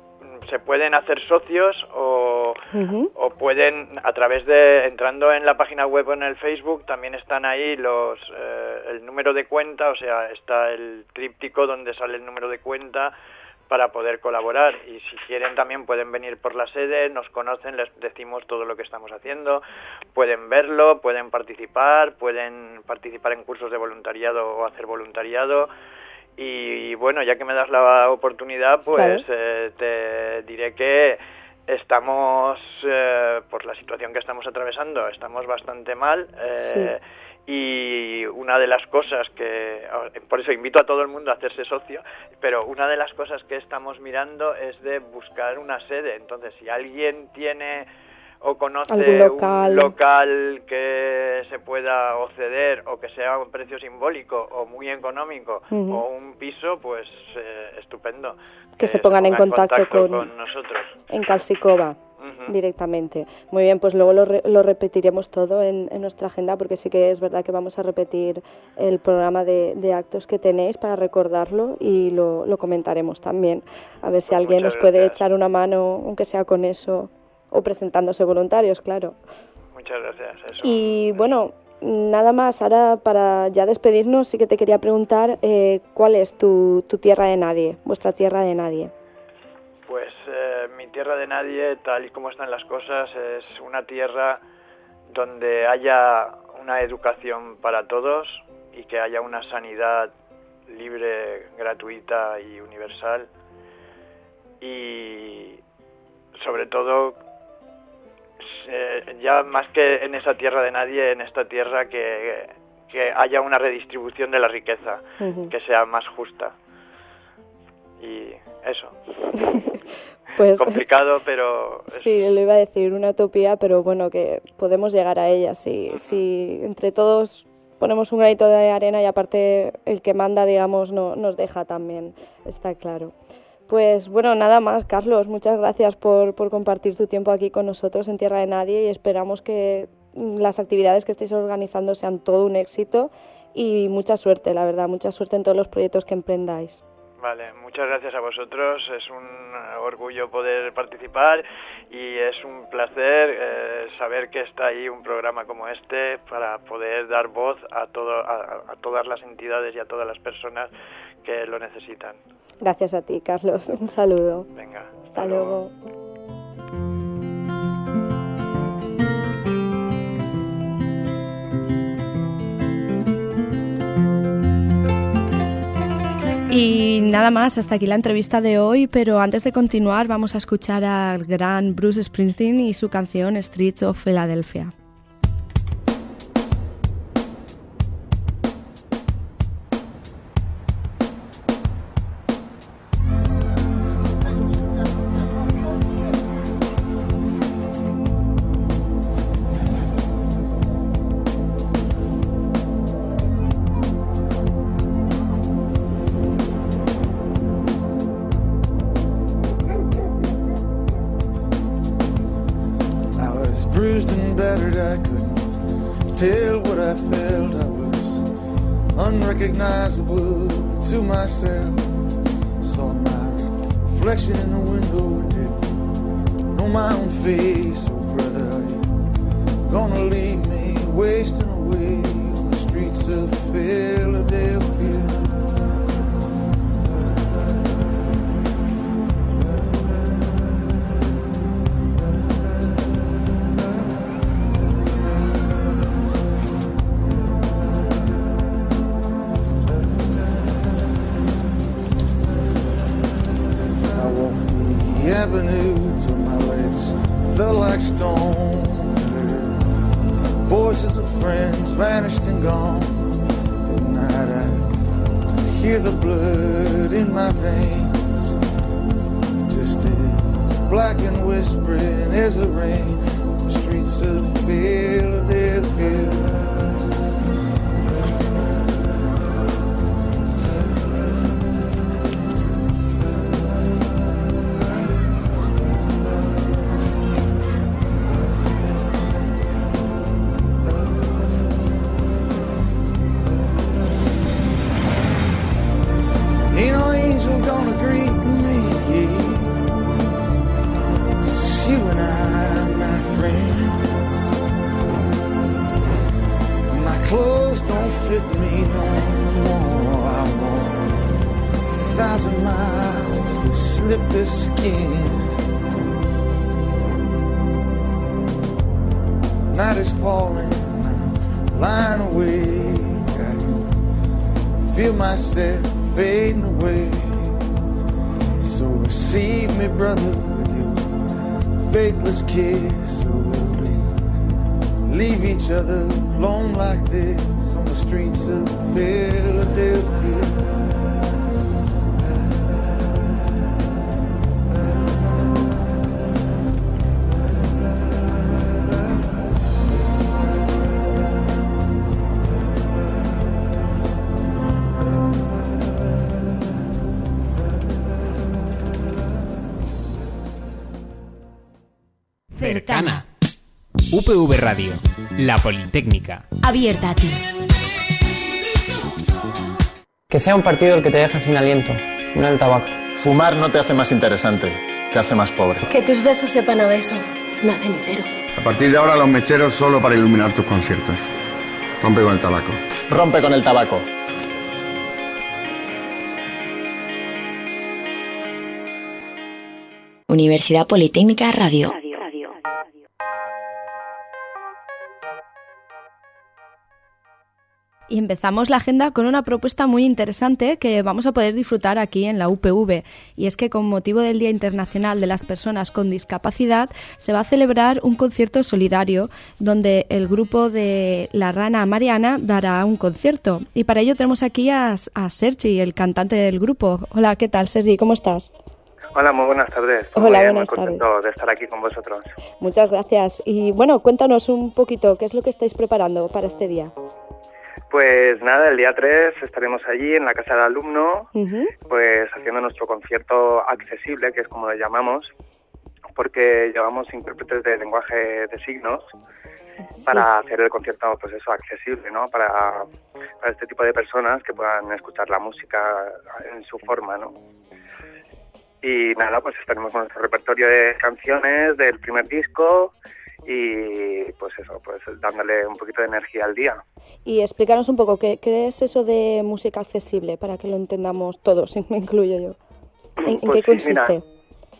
se pueden hacer socios o,
Uh-huh.
o pueden, a través de, entrando en la página web o en el Facebook, también están ahí los eh, el número de cuenta, o sea, está el tríptico donde sale el número de cuenta para poder colaborar, y si quieren también pueden venir por la sede, nos conocen, les decimos todo lo que estamos haciendo, pueden verlo, pueden participar, pueden participar en cursos de voluntariado o hacer voluntariado. Y bueno, ya que me das la oportunidad, pues
Claro.
eh, te diré que estamos, eh, por la situación que estamos atravesando, estamos bastante mal. Eh,
Sí.
Y una de las cosas que, por eso invito a todo el mundo a hacerse socio, pero una de las cosas que estamos mirando es de buscar una sede. Entonces, si alguien tiene o conoce
Algún local.
un local que se pueda o ceder o que sea a un precio simbólico o muy económico,
Ujú.
o un piso, pues eh, estupendo.
Que se pongan en contacto con-
con nosotros.
En Calsicova,
Ujú.
directamente. Muy bien, pues luego lo, re- lo repetiremos todo en, en nuestra agenda, porque sí que es verdad que vamos a repetir el programa de, de actos que tenéis para recordarlo, y lo, lo comentaremos también. A ver si
Pues
alguien
muchas
nos puede
gracias.
echar una mano, aunque sea con eso, o presentándose voluntarios, claro.
Muchas gracias. Eso.
Y bueno, nada más, ahora para ya despedirnos, sí que te quería preguntar eh, cuál es tu, tu tierra de nadie, vuestra tierra de nadie.
Pues eh, mi tierra de nadie, tal y como están las cosas, es una tierra donde haya una educación para todos y que haya una sanidad libre, gratuita y universal, y sobre todo, eh, ya más que en esa tierra de nadie, en esta tierra que, que haya una redistribución de la riqueza,
Ujú.
que sea más justa. Y eso.
Pues
Complicado, pero
sí, lo iba a decir, una utopía, pero bueno, que podemos llegar a ella si, si entre todos ponemos un granito de arena, y aparte el que manda, digamos, no nos deja también, está claro. Pues bueno, nada más, Carlos, muchas gracias por, por compartir tu tiempo aquí con nosotros en Tierra de Nadie, y esperamos que las actividades que estéis organizando sean todo un éxito, y mucha suerte, la verdad, mucha suerte en todos los proyectos que emprendáis.
vale, muchas gracias a vosotros, es un orgullo poder participar y es un placer eh, saber que está ahí un programa como este para poder dar voz a, todo, a, a todas las entidades y a todas las personas que lo necesitan.
Gracias a ti, Carlos, un saludo.
Venga,
hasta luego. Y nada más, hasta aquí la entrevista de hoy, pero antes de continuar vamos a escuchar al gran Bruce Springsteen y su canción Streets of Philadelphia.
Tell what I felt, I was unrecognizable to myself. Saw my reflection in the window, didn't know my own face. Oh brother, are you gonna leave me wasting away on the streets of Philadelphia? Avenue till my legs felt like stone. Voices of friends vanished and gone. At night I hear the blood in my veins, just as black and whispering as the rain on the streets of Philadelphia. Ain't no angel gonna greet me. sleepless skin. Night is falling, I'm lying awake. I can feel myself fading away. So receive me, brother, with your faithless kiss. Or will we leave each other alone like this on the streets of Philadelphia?
Cercana.
U P V Radio, la Politécnica.
Abierta a ti.
Que sea un partido el que te deja sin aliento, no el tabaco.
Fumar no te hace más interesante, te hace más pobre.
Que tus besos sepan a beso, no a cenitero.
A partir de ahora los mecheros solo para iluminar tus conciertos. Rompe con el tabaco.
Rompe con el tabaco.
Universidad Politécnica Radio.
Y empezamos la agenda con una propuesta muy interesante que vamos a poder disfrutar aquí en la U P V. Y es que con motivo del Día Internacional de las Personas con Discapacidad se va a celebrar un concierto solidario donde el grupo de La Rana Mariana dará un concierto. Y para ello tenemos aquí a, a Sergi, el cantante del grupo. Hola, ¿qué tal, Sergi? ¿Cómo estás?
Hola, muy buenas tardes.
Hola,
muy bien,
buenas
muy contento
tardes.
de estar aquí con vosotros.
Muchas gracias. Y bueno, cuéntanos un poquito, ¿qué es lo que estáis preparando para este día?
Pues nada, el día tres estaremos allí en la Casa del Alumno,
Uh-huh.
pues haciendo nuestro concierto accesible, que es como lo llamamos, porque llevamos intérpretes de lenguaje de signos
Sí.
para hacer el concierto, pues eso, accesible, ¿no? Para, para este tipo de personas que puedan escuchar la música en su forma, ¿no? Y nada, pues estaremos con nuestro repertorio de canciones del primer disco y pues eso, pues dándole un poquito de energía al día.
Y explícanos un poco, ¿qué, qué es eso de música accesible? Para que lo entendamos todos, me incluyo yo. ¿En, en
Pues
qué
sí,
consiste?
mira,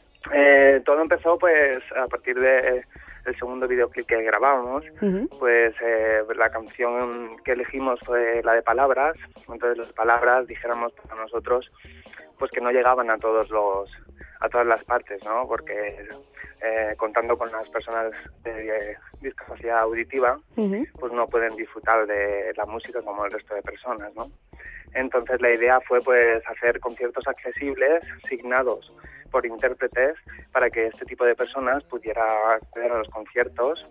eh, todo empezó pues a partir de el segundo videoclip que grabábamos.
Uh-huh.
Pues eh, la canción que elegimos fue la de Palabras. Entonces las palabras, dijéramos para nosotros, pues que no llegaban a todos los a todas las partes, ¿no? Porque eh, contando con las personas de, de discapacidad auditiva,
Uh-huh.
pues no pueden disfrutar de la música como el resto de personas, ¿no? Entonces la idea fue pues hacer conciertos accesibles, signados por intérpretes, para que este tipo de personas pudiera acceder a los conciertos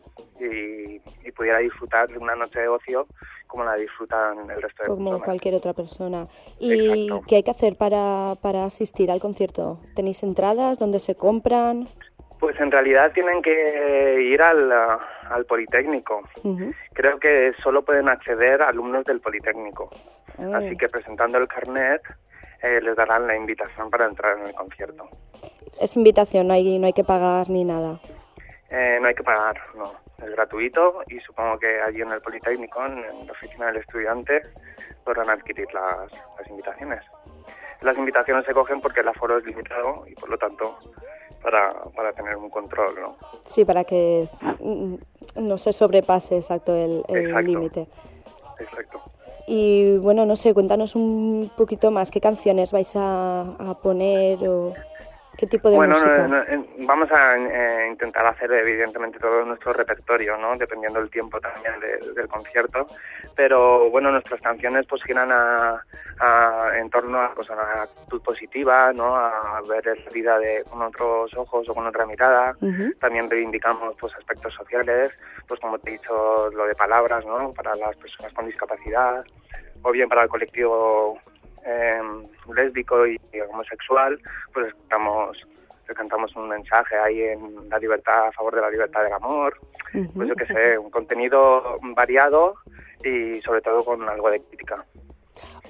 y, y pudiera disfrutar de una noche de ocio como la disfrutan el resto de
Como
personas.
cualquier otra persona. ¿Y
Exacto.
qué hay que hacer para, para asistir al concierto? ¿Tenéis entradas? ¿Dónde se compran?
Pues en realidad tienen que ir al, al Politécnico.
Uh-huh.
Creo que solo pueden acceder alumnos del Politécnico.
Ah.
Así que presentando el carnet eh, les darán la invitación para entrar en el concierto.
Es invitación, no hay, no hay que pagar ni nada.
Eh, no hay que pagar, no. Es gratuito y supongo que allí en el Politécnico, en, en la oficina del estudiante, podrán adquirir las, las invitaciones. Las invitaciones se cogen porque el aforo es limitado y por lo tanto para, para tener un control, ¿no?
Sí, para que mm, no se sobrepase exacto el el
Exacto.
límite.
Exacto.
Y bueno, no sé, cuéntanos un poquito más, ¿qué canciones vais a, a poner o qué tipo de
Bueno,
música?
no, no, eh, vamos a eh, intentar hacer evidentemente todo nuestro repertorio, ¿no? Dependiendo del tiempo también de- del concierto, pero bueno, nuestras canciones pues giran a, a- en torno a, pues, a la actitud positiva, ¿no? A ver la vida de, con otros ojos o con otra mirada.
Ujú.
También reivindicamos pues aspectos sociales, pues como te he dicho, lo de palabras, ¿no? Para las personas con discapacidad, o bien para el colectivo eh, lésbico y, y homosexual, pues cantamos, cantamos un mensaje ahí en la libertad, a favor de la libertad del amor,
Ujú.
pues yo qué sé, un contenido variado y sobre todo con algo de crítica.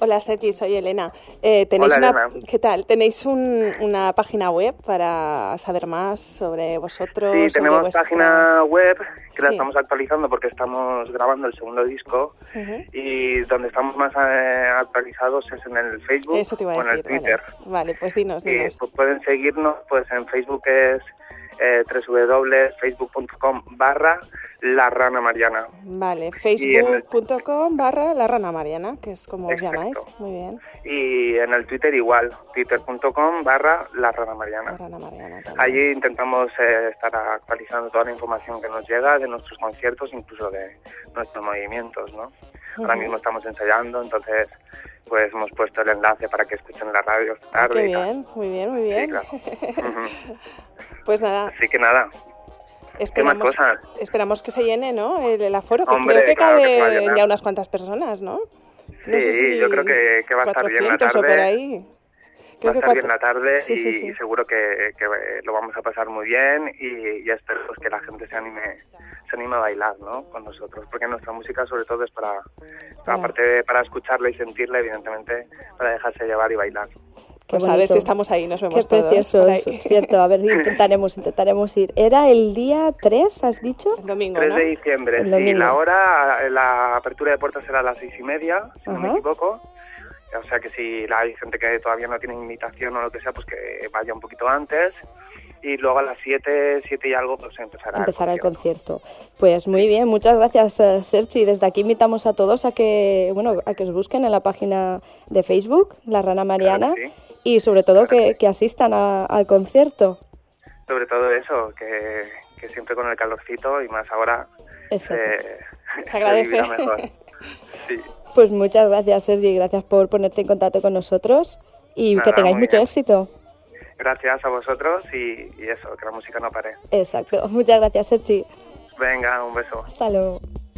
Hola Sergi, soy Elena. Eh, ¿tenéis
Hola,
una,
Elena.
¿Qué tal? ¿Tenéis un, una página web para saber más sobre vosotros?
Sí,
sobre
tenemos
vuestra...
página web que la
Sí.
estamos actualizando porque estamos grabando el segundo disco
Uh-huh.
y donde estamos más eh, actualizados es en el Facebook
Eso te iba a
o en el
decir,
Twitter.
Vale, vale pues dinos,
Y
dinos.
pues, pueden seguirnos, pues en Facebook es eh, www.facebook.com barra La Rana Mariana.
Vale,
Y en el-
facebook.com barra La Rana Mariana, que es como os
Exacto.
llamáis. Muy bien.
Y en el Twitter igual, twitter.com barra La Rana Mariana.
La Rana Mariana también.
Allí intentamos eh, estar actualizando toda la información que nos llega de nuestros conciertos, incluso de nuestros movimientos, ¿no? Ahora
Ujú.
mismo estamos ensayando, entonces pues hemos puesto el enlace para que escuchen la radio esta
Ah,
tarde.
qué
y tal.
bien, muy bien, muy bien.
claro. Ujú.
Pues nada,
Así que nada, ¿qué
esperamos,
más cosas?
esperamos que se llene, ¿no? El, el aforo, que
Hombre,
creo que
claro que se va a
cabe
llenar.
ya unas cuantas personas, ¿no? No
Sí,
sé si
yo creo que, que va a estar bien la
cuatrocientos
tarde.
o por ahí.
Va a
que
estar bien
cuatro-
la tarde
Sí,
y,
sí, sí.
y seguro que, que lo vamos a pasar muy bien y, y espero pues, que la gente se anime se anime a bailar, ¿no? Con nosotros, porque nuestra música sobre todo es para, para
Claro.
aparte de para escucharla y sentirla, evidentemente para dejarse llevar y bailar.
Pues a ver
bonito.
si estamos ahí, nos vemos
Qué
todos
precioso,
por ahí.
es cierto. A ver si intentaremos, intentaremos ir. ¿Era el día tres, has dicho?
El domingo,
tres
¿no?
de diciembre,
El
sí,
domingo.
la hora, la apertura de puertas será a las seis y media, si no me
Ajá.
equivoco. O sea que si la- hay gente que todavía no tiene invitación o lo que sea, pues que vaya un poquito antes. Y luego a las siete, siete y algo, pues empezará. el
Empezará el concierto. Pues muy bien, muchas gracias, eh, Sergi. Desde aquí invitamos a todos a que, bueno, a que os busquen en la página de Facebook, La Rana Mariana,
Claro que sí.
y sobre todo que, que asistan a- al concierto.
Sobre todo eso, que, que siempre con el calorcito y más ahora
Exacto.
se,
Se agradece.
vivirá mejor. Sí.
Pues muchas gracias, Sergi. Gracias por ponerte en contacto con nosotros y
Nada,
que tengáis
muy
mucho
bien.
éxito.
Gracias a vosotros y, y eso, que la música no pare.
Exacto. Muchas gracias, Sergi.
Venga, un beso.
Hasta luego.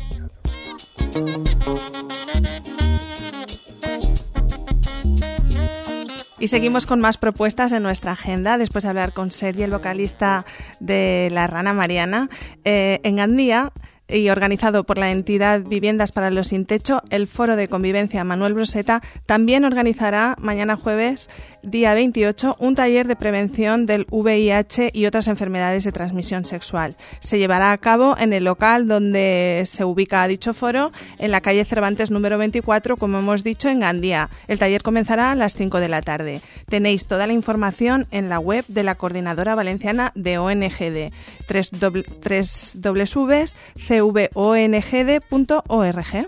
Y seguimos con más propuestas en nuestra agenda, después de hablar con Sergi, el vocalista de La Rana Mariana. Eh, en Gandía, y organizado por la entidad Viviendas para los Sin Techo, el Foro de Convivencia Manuel Broseta también organizará mañana jueves, día veintiocho, un taller de prevención del V I H y otras enfermedades de transmisión sexual. Se llevará a cabo en el local donde se ubica dicho foro, en la calle Cervantes número veinticuatro, como hemos dicho, en Gandía. El taller comenzará a las cinco de la tarde. Tenéis toda la información en la web de la Coordinadora Valenciana de O N G D, doble u doble u doble u punto c v o n g d punto org.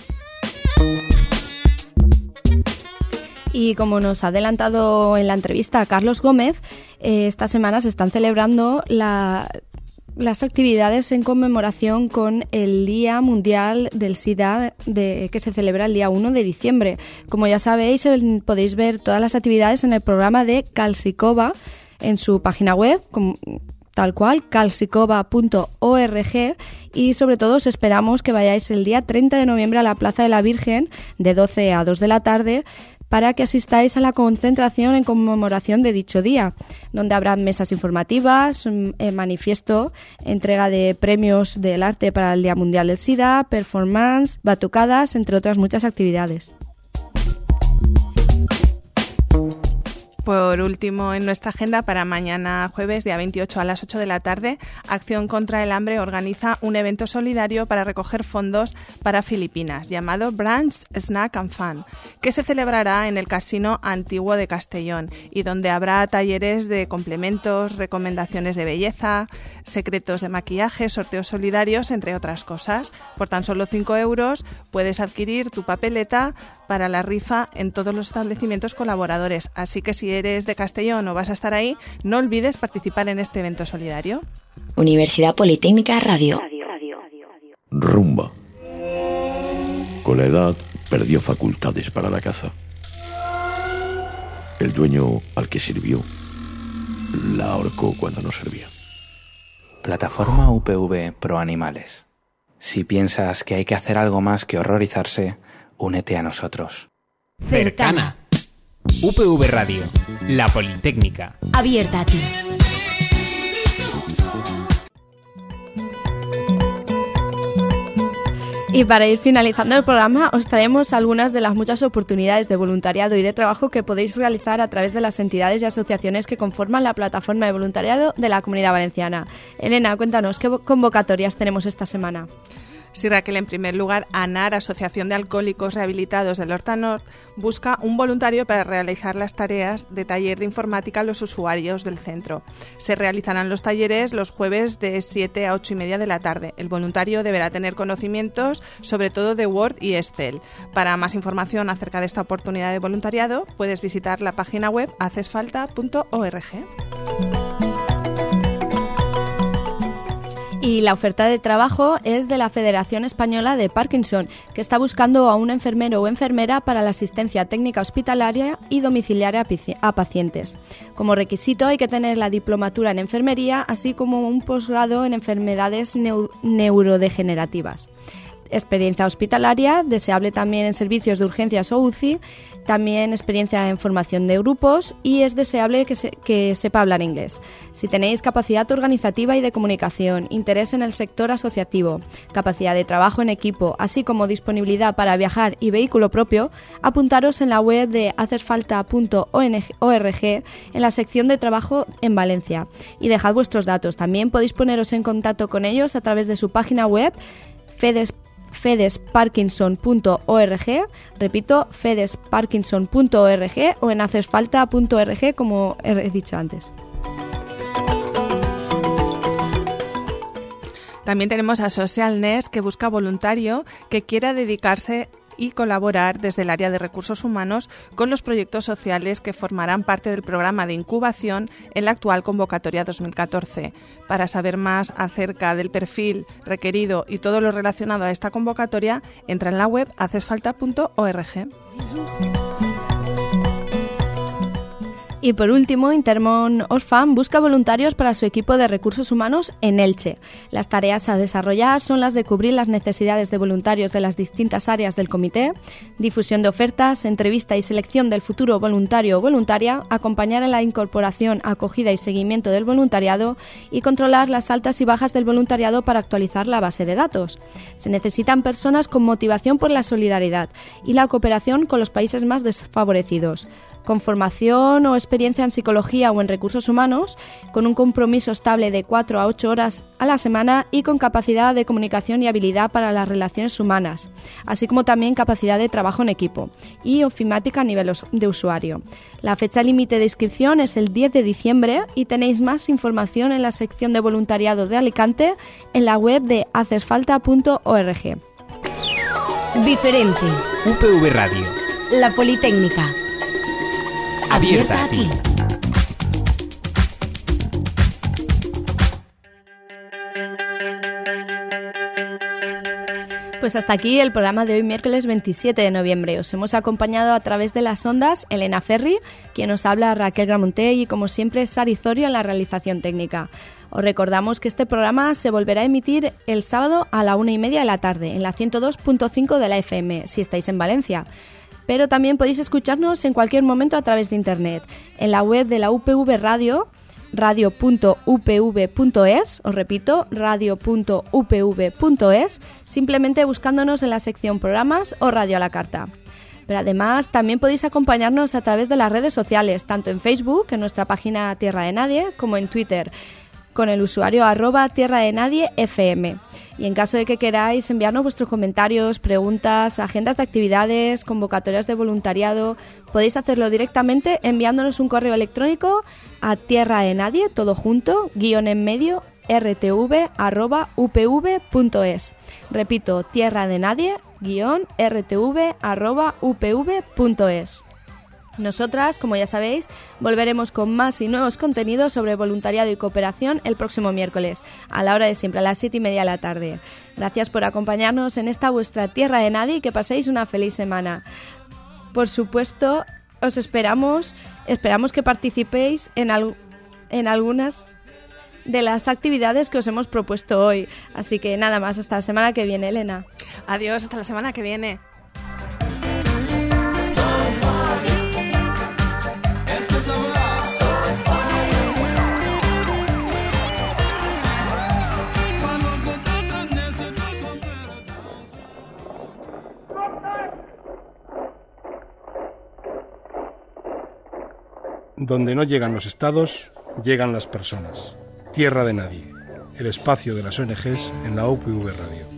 Y como nos ha adelantado en la entrevista Carlos Gómez, eh, esta semana se están celebrando la, las actividades en conmemoración con el Día Mundial del SIDA, de, que se celebra el día uno de diciembre. Como ya sabéis, el, podéis ver todas las actividades en el programa de Calsicova en su página web, como, tal cual, calsicova punto org, y sobre todo os esperamos que vayáis el día treinta de noviembre a la Plaza de la Virgen de doce a dos de la tarde para que asistáis a la concentración en conmemoración de dicho día, donde habrá mesas informativas, eh, manifiesto, entrega de premios del arte para el Día Mundial del SIDA, performance, batucadas, entre otras muchas actividades.
Por último, en nuestra agenda para mañana jueves, día veintiocho a las ocho de la tarde, Acción contra el Hambre organiza un evento solidario para recoger fondos para Filipinas, llamado Brunch, Snack and Fun, que se celebrará en el Casino Antiguo de Castellón y donde habrá talleres de complementos, recomendaciones de belleza, secretos de maquillaje, sorteos solidarios, entre otras cosas. Por tan solo cinco euros puedes adquirir tu papeleta para la rifa en todos los establecimientos colaboradores, así que si eres de Castellón o vas a estar ahí, no olvides participar en este evento solidario.
Universidad Politécnica Radio.
Rumba. Con la edad perdió facultades para la caza. El dueño al que sirvió la ahorcó cuando no servía.
Plataforma U P V Pro Animales. Si piensas que hay que hacer algo más que horrorizarse, únete a nosotros.
Cercana. U P V Radio, la Politécnica.
Abierta a ti.
Y para ir finalizando el programa, os traemos algunas de las muchas oportunidades de voluntariado y de trabajo que podéis realizar a través de las entidades y asociaciones que conforman la plataforma de voluntariado de la Comunidad Valenciana. Elena, cuéntanos, ¿qué convocatorias tenemos esta semana?
Sí, Raquel, en primer lugar, ANAR, Asociación de Alcohólicos Rehabilitados del Hortanor, busca un voluntario para realizar las tareas de taller de informática a los usuarios del centro. Se realizarán los talleres los jueves de siete a ocho y media de la tarde. El voluntario deberá tener conocimientos sobre todo de Word y Excel. Para más información acerca de esta oportunidad de voluntariado, puedes visitar la página web haces falta punto org.
Y la oferta de trabajo es de la Federación Española de Parkinson, que está buscando a un enfermero o enfermera para la asistencia técnica hospitalaria y domiciliaria a pacientes. Como requisito hay que tener la diplomatura en enfermería, así como un posgrado en enfermedades neu- neurodegenerativas. Experiencia hospitalaria, deseable también en servicios de urgencias o U C I, también experiencia en formación de grupos y es deseable que, se, que sepa hablar inglés. Si tenéis capacidad organizativa y de comunicación, interés en el sector asociativo, capacidad de trabajo en equipo, así como disponibilidad para viajar y vehículo propio, apuntaros en la web de haces falta punto org en la sección de trabajo en Valencia y dejad vuestros datos. También podéis poneros en contacto con ellos a través de su página web fedes fedes parkinson punto org, repito, fedes parkinson punto org o en haces falta punto org, como he dicho antes.
También tenemos a SocialNest, que busca voluntario que quiera dedicarse y colaborar desde el área de recursos humanos con los proyectos sociales que formarán parte del programa de incubación en la actual convocatoria dos mil catorce. Para saber más acerca del perfil requerido y todo lo relacionado a esta convocatoria, entra en la web haces falta punto org.
Y por último, Intermón Oxfam busca voluntarios para su equipo de recursos humanos en Elche. Las tareas a desarrollar son las de cubrir las necesidades de voluntarios de las distintas áreas del comité, difusión de ofertas, entrevista y selección del futuro voluntario o voluntaria, acompañar en la incorporación, acogida y seguimiento del voluntariado y controlar las altas y bajas del voluntariado para actualizar la base de datos. Se necesitan personas con motivación por la solidaridad y la cooperación con los países más desfavorecidos, con formación o experiencia en psicología o en recursos humanos, con un compromiso estable de cuatro a ocho horas a la semana y con capacidad de comunicación y habilidad para las relaciones humanas, así como también capacidad de trabajo en equipo y ofimática a nivel de usuario. La fecha límite de inscripción es el diez de diciembre y tenéis más información en la sección de voluntariado de Alicante en la web de haces falta punto org.
Diferente.
U P V Radio.
La Politécnica.
Abierta a ti.
Pues hasta aquí el programa de hoy, miércoles veintisiete de noviembre. Os hemos acompañado a través de las ondas Elena Ferri, quien nos habla Raquel Gramonté y, como siempre, Sari Zorio en la realización técnica. Os recordamos que este programa se volverá a emitir el sábado a la una y media de la tarde en la ciento dos punto cinco de la F M, si estáis en Valencia. Pero también podéis escucharnos en cualquier momento a través de Internet, en la web de la U P V Radio, radio punto u p v punto es, os repito, radio punto u p v punto es, simplemente buscándonos en la sección programas o radio a la carta. Pero además también podéis acompañarnos a través de las redes sociales, tanto en Facebook, en nuestra página Tierra de Nadie, como en Twitter, con el usuario arroba Tierra de Nadie F M. Y en caso de que queráis enviarnos vuestros comentarios, preguntas, agendas de actividades, convocatorias de voluntariado, podéis hacerlo directamente enviándonos un correo electrónico a tierra de nadie, todo junto, guión en medio, rtv arroba upv punto es. Repito, tierra de nadie, guión rtv arroba upv punto es. Nosotras, como ya sabéis, volveremos con más y nuevos contenidos sobre voluntariado y cooperación el próximo miércoles, a la hora de siempre, a las siete y media de la tarde. Gracias por acompañarnos en esta vuestra Tierra de Nadie y que paséis una feliz semana. Por supuesto, os esperamos, esperamos que participéis en, al, en algunas de las actividades que os hemos propuesto hoy. Así que nada más, hasta la semana que viene, Elena.
Adiós, hasta la semana que viene.
donde no llegan los estados, llegan las personas. Tierra de nadie, el espacio de las O N Ges en la U P V Radio.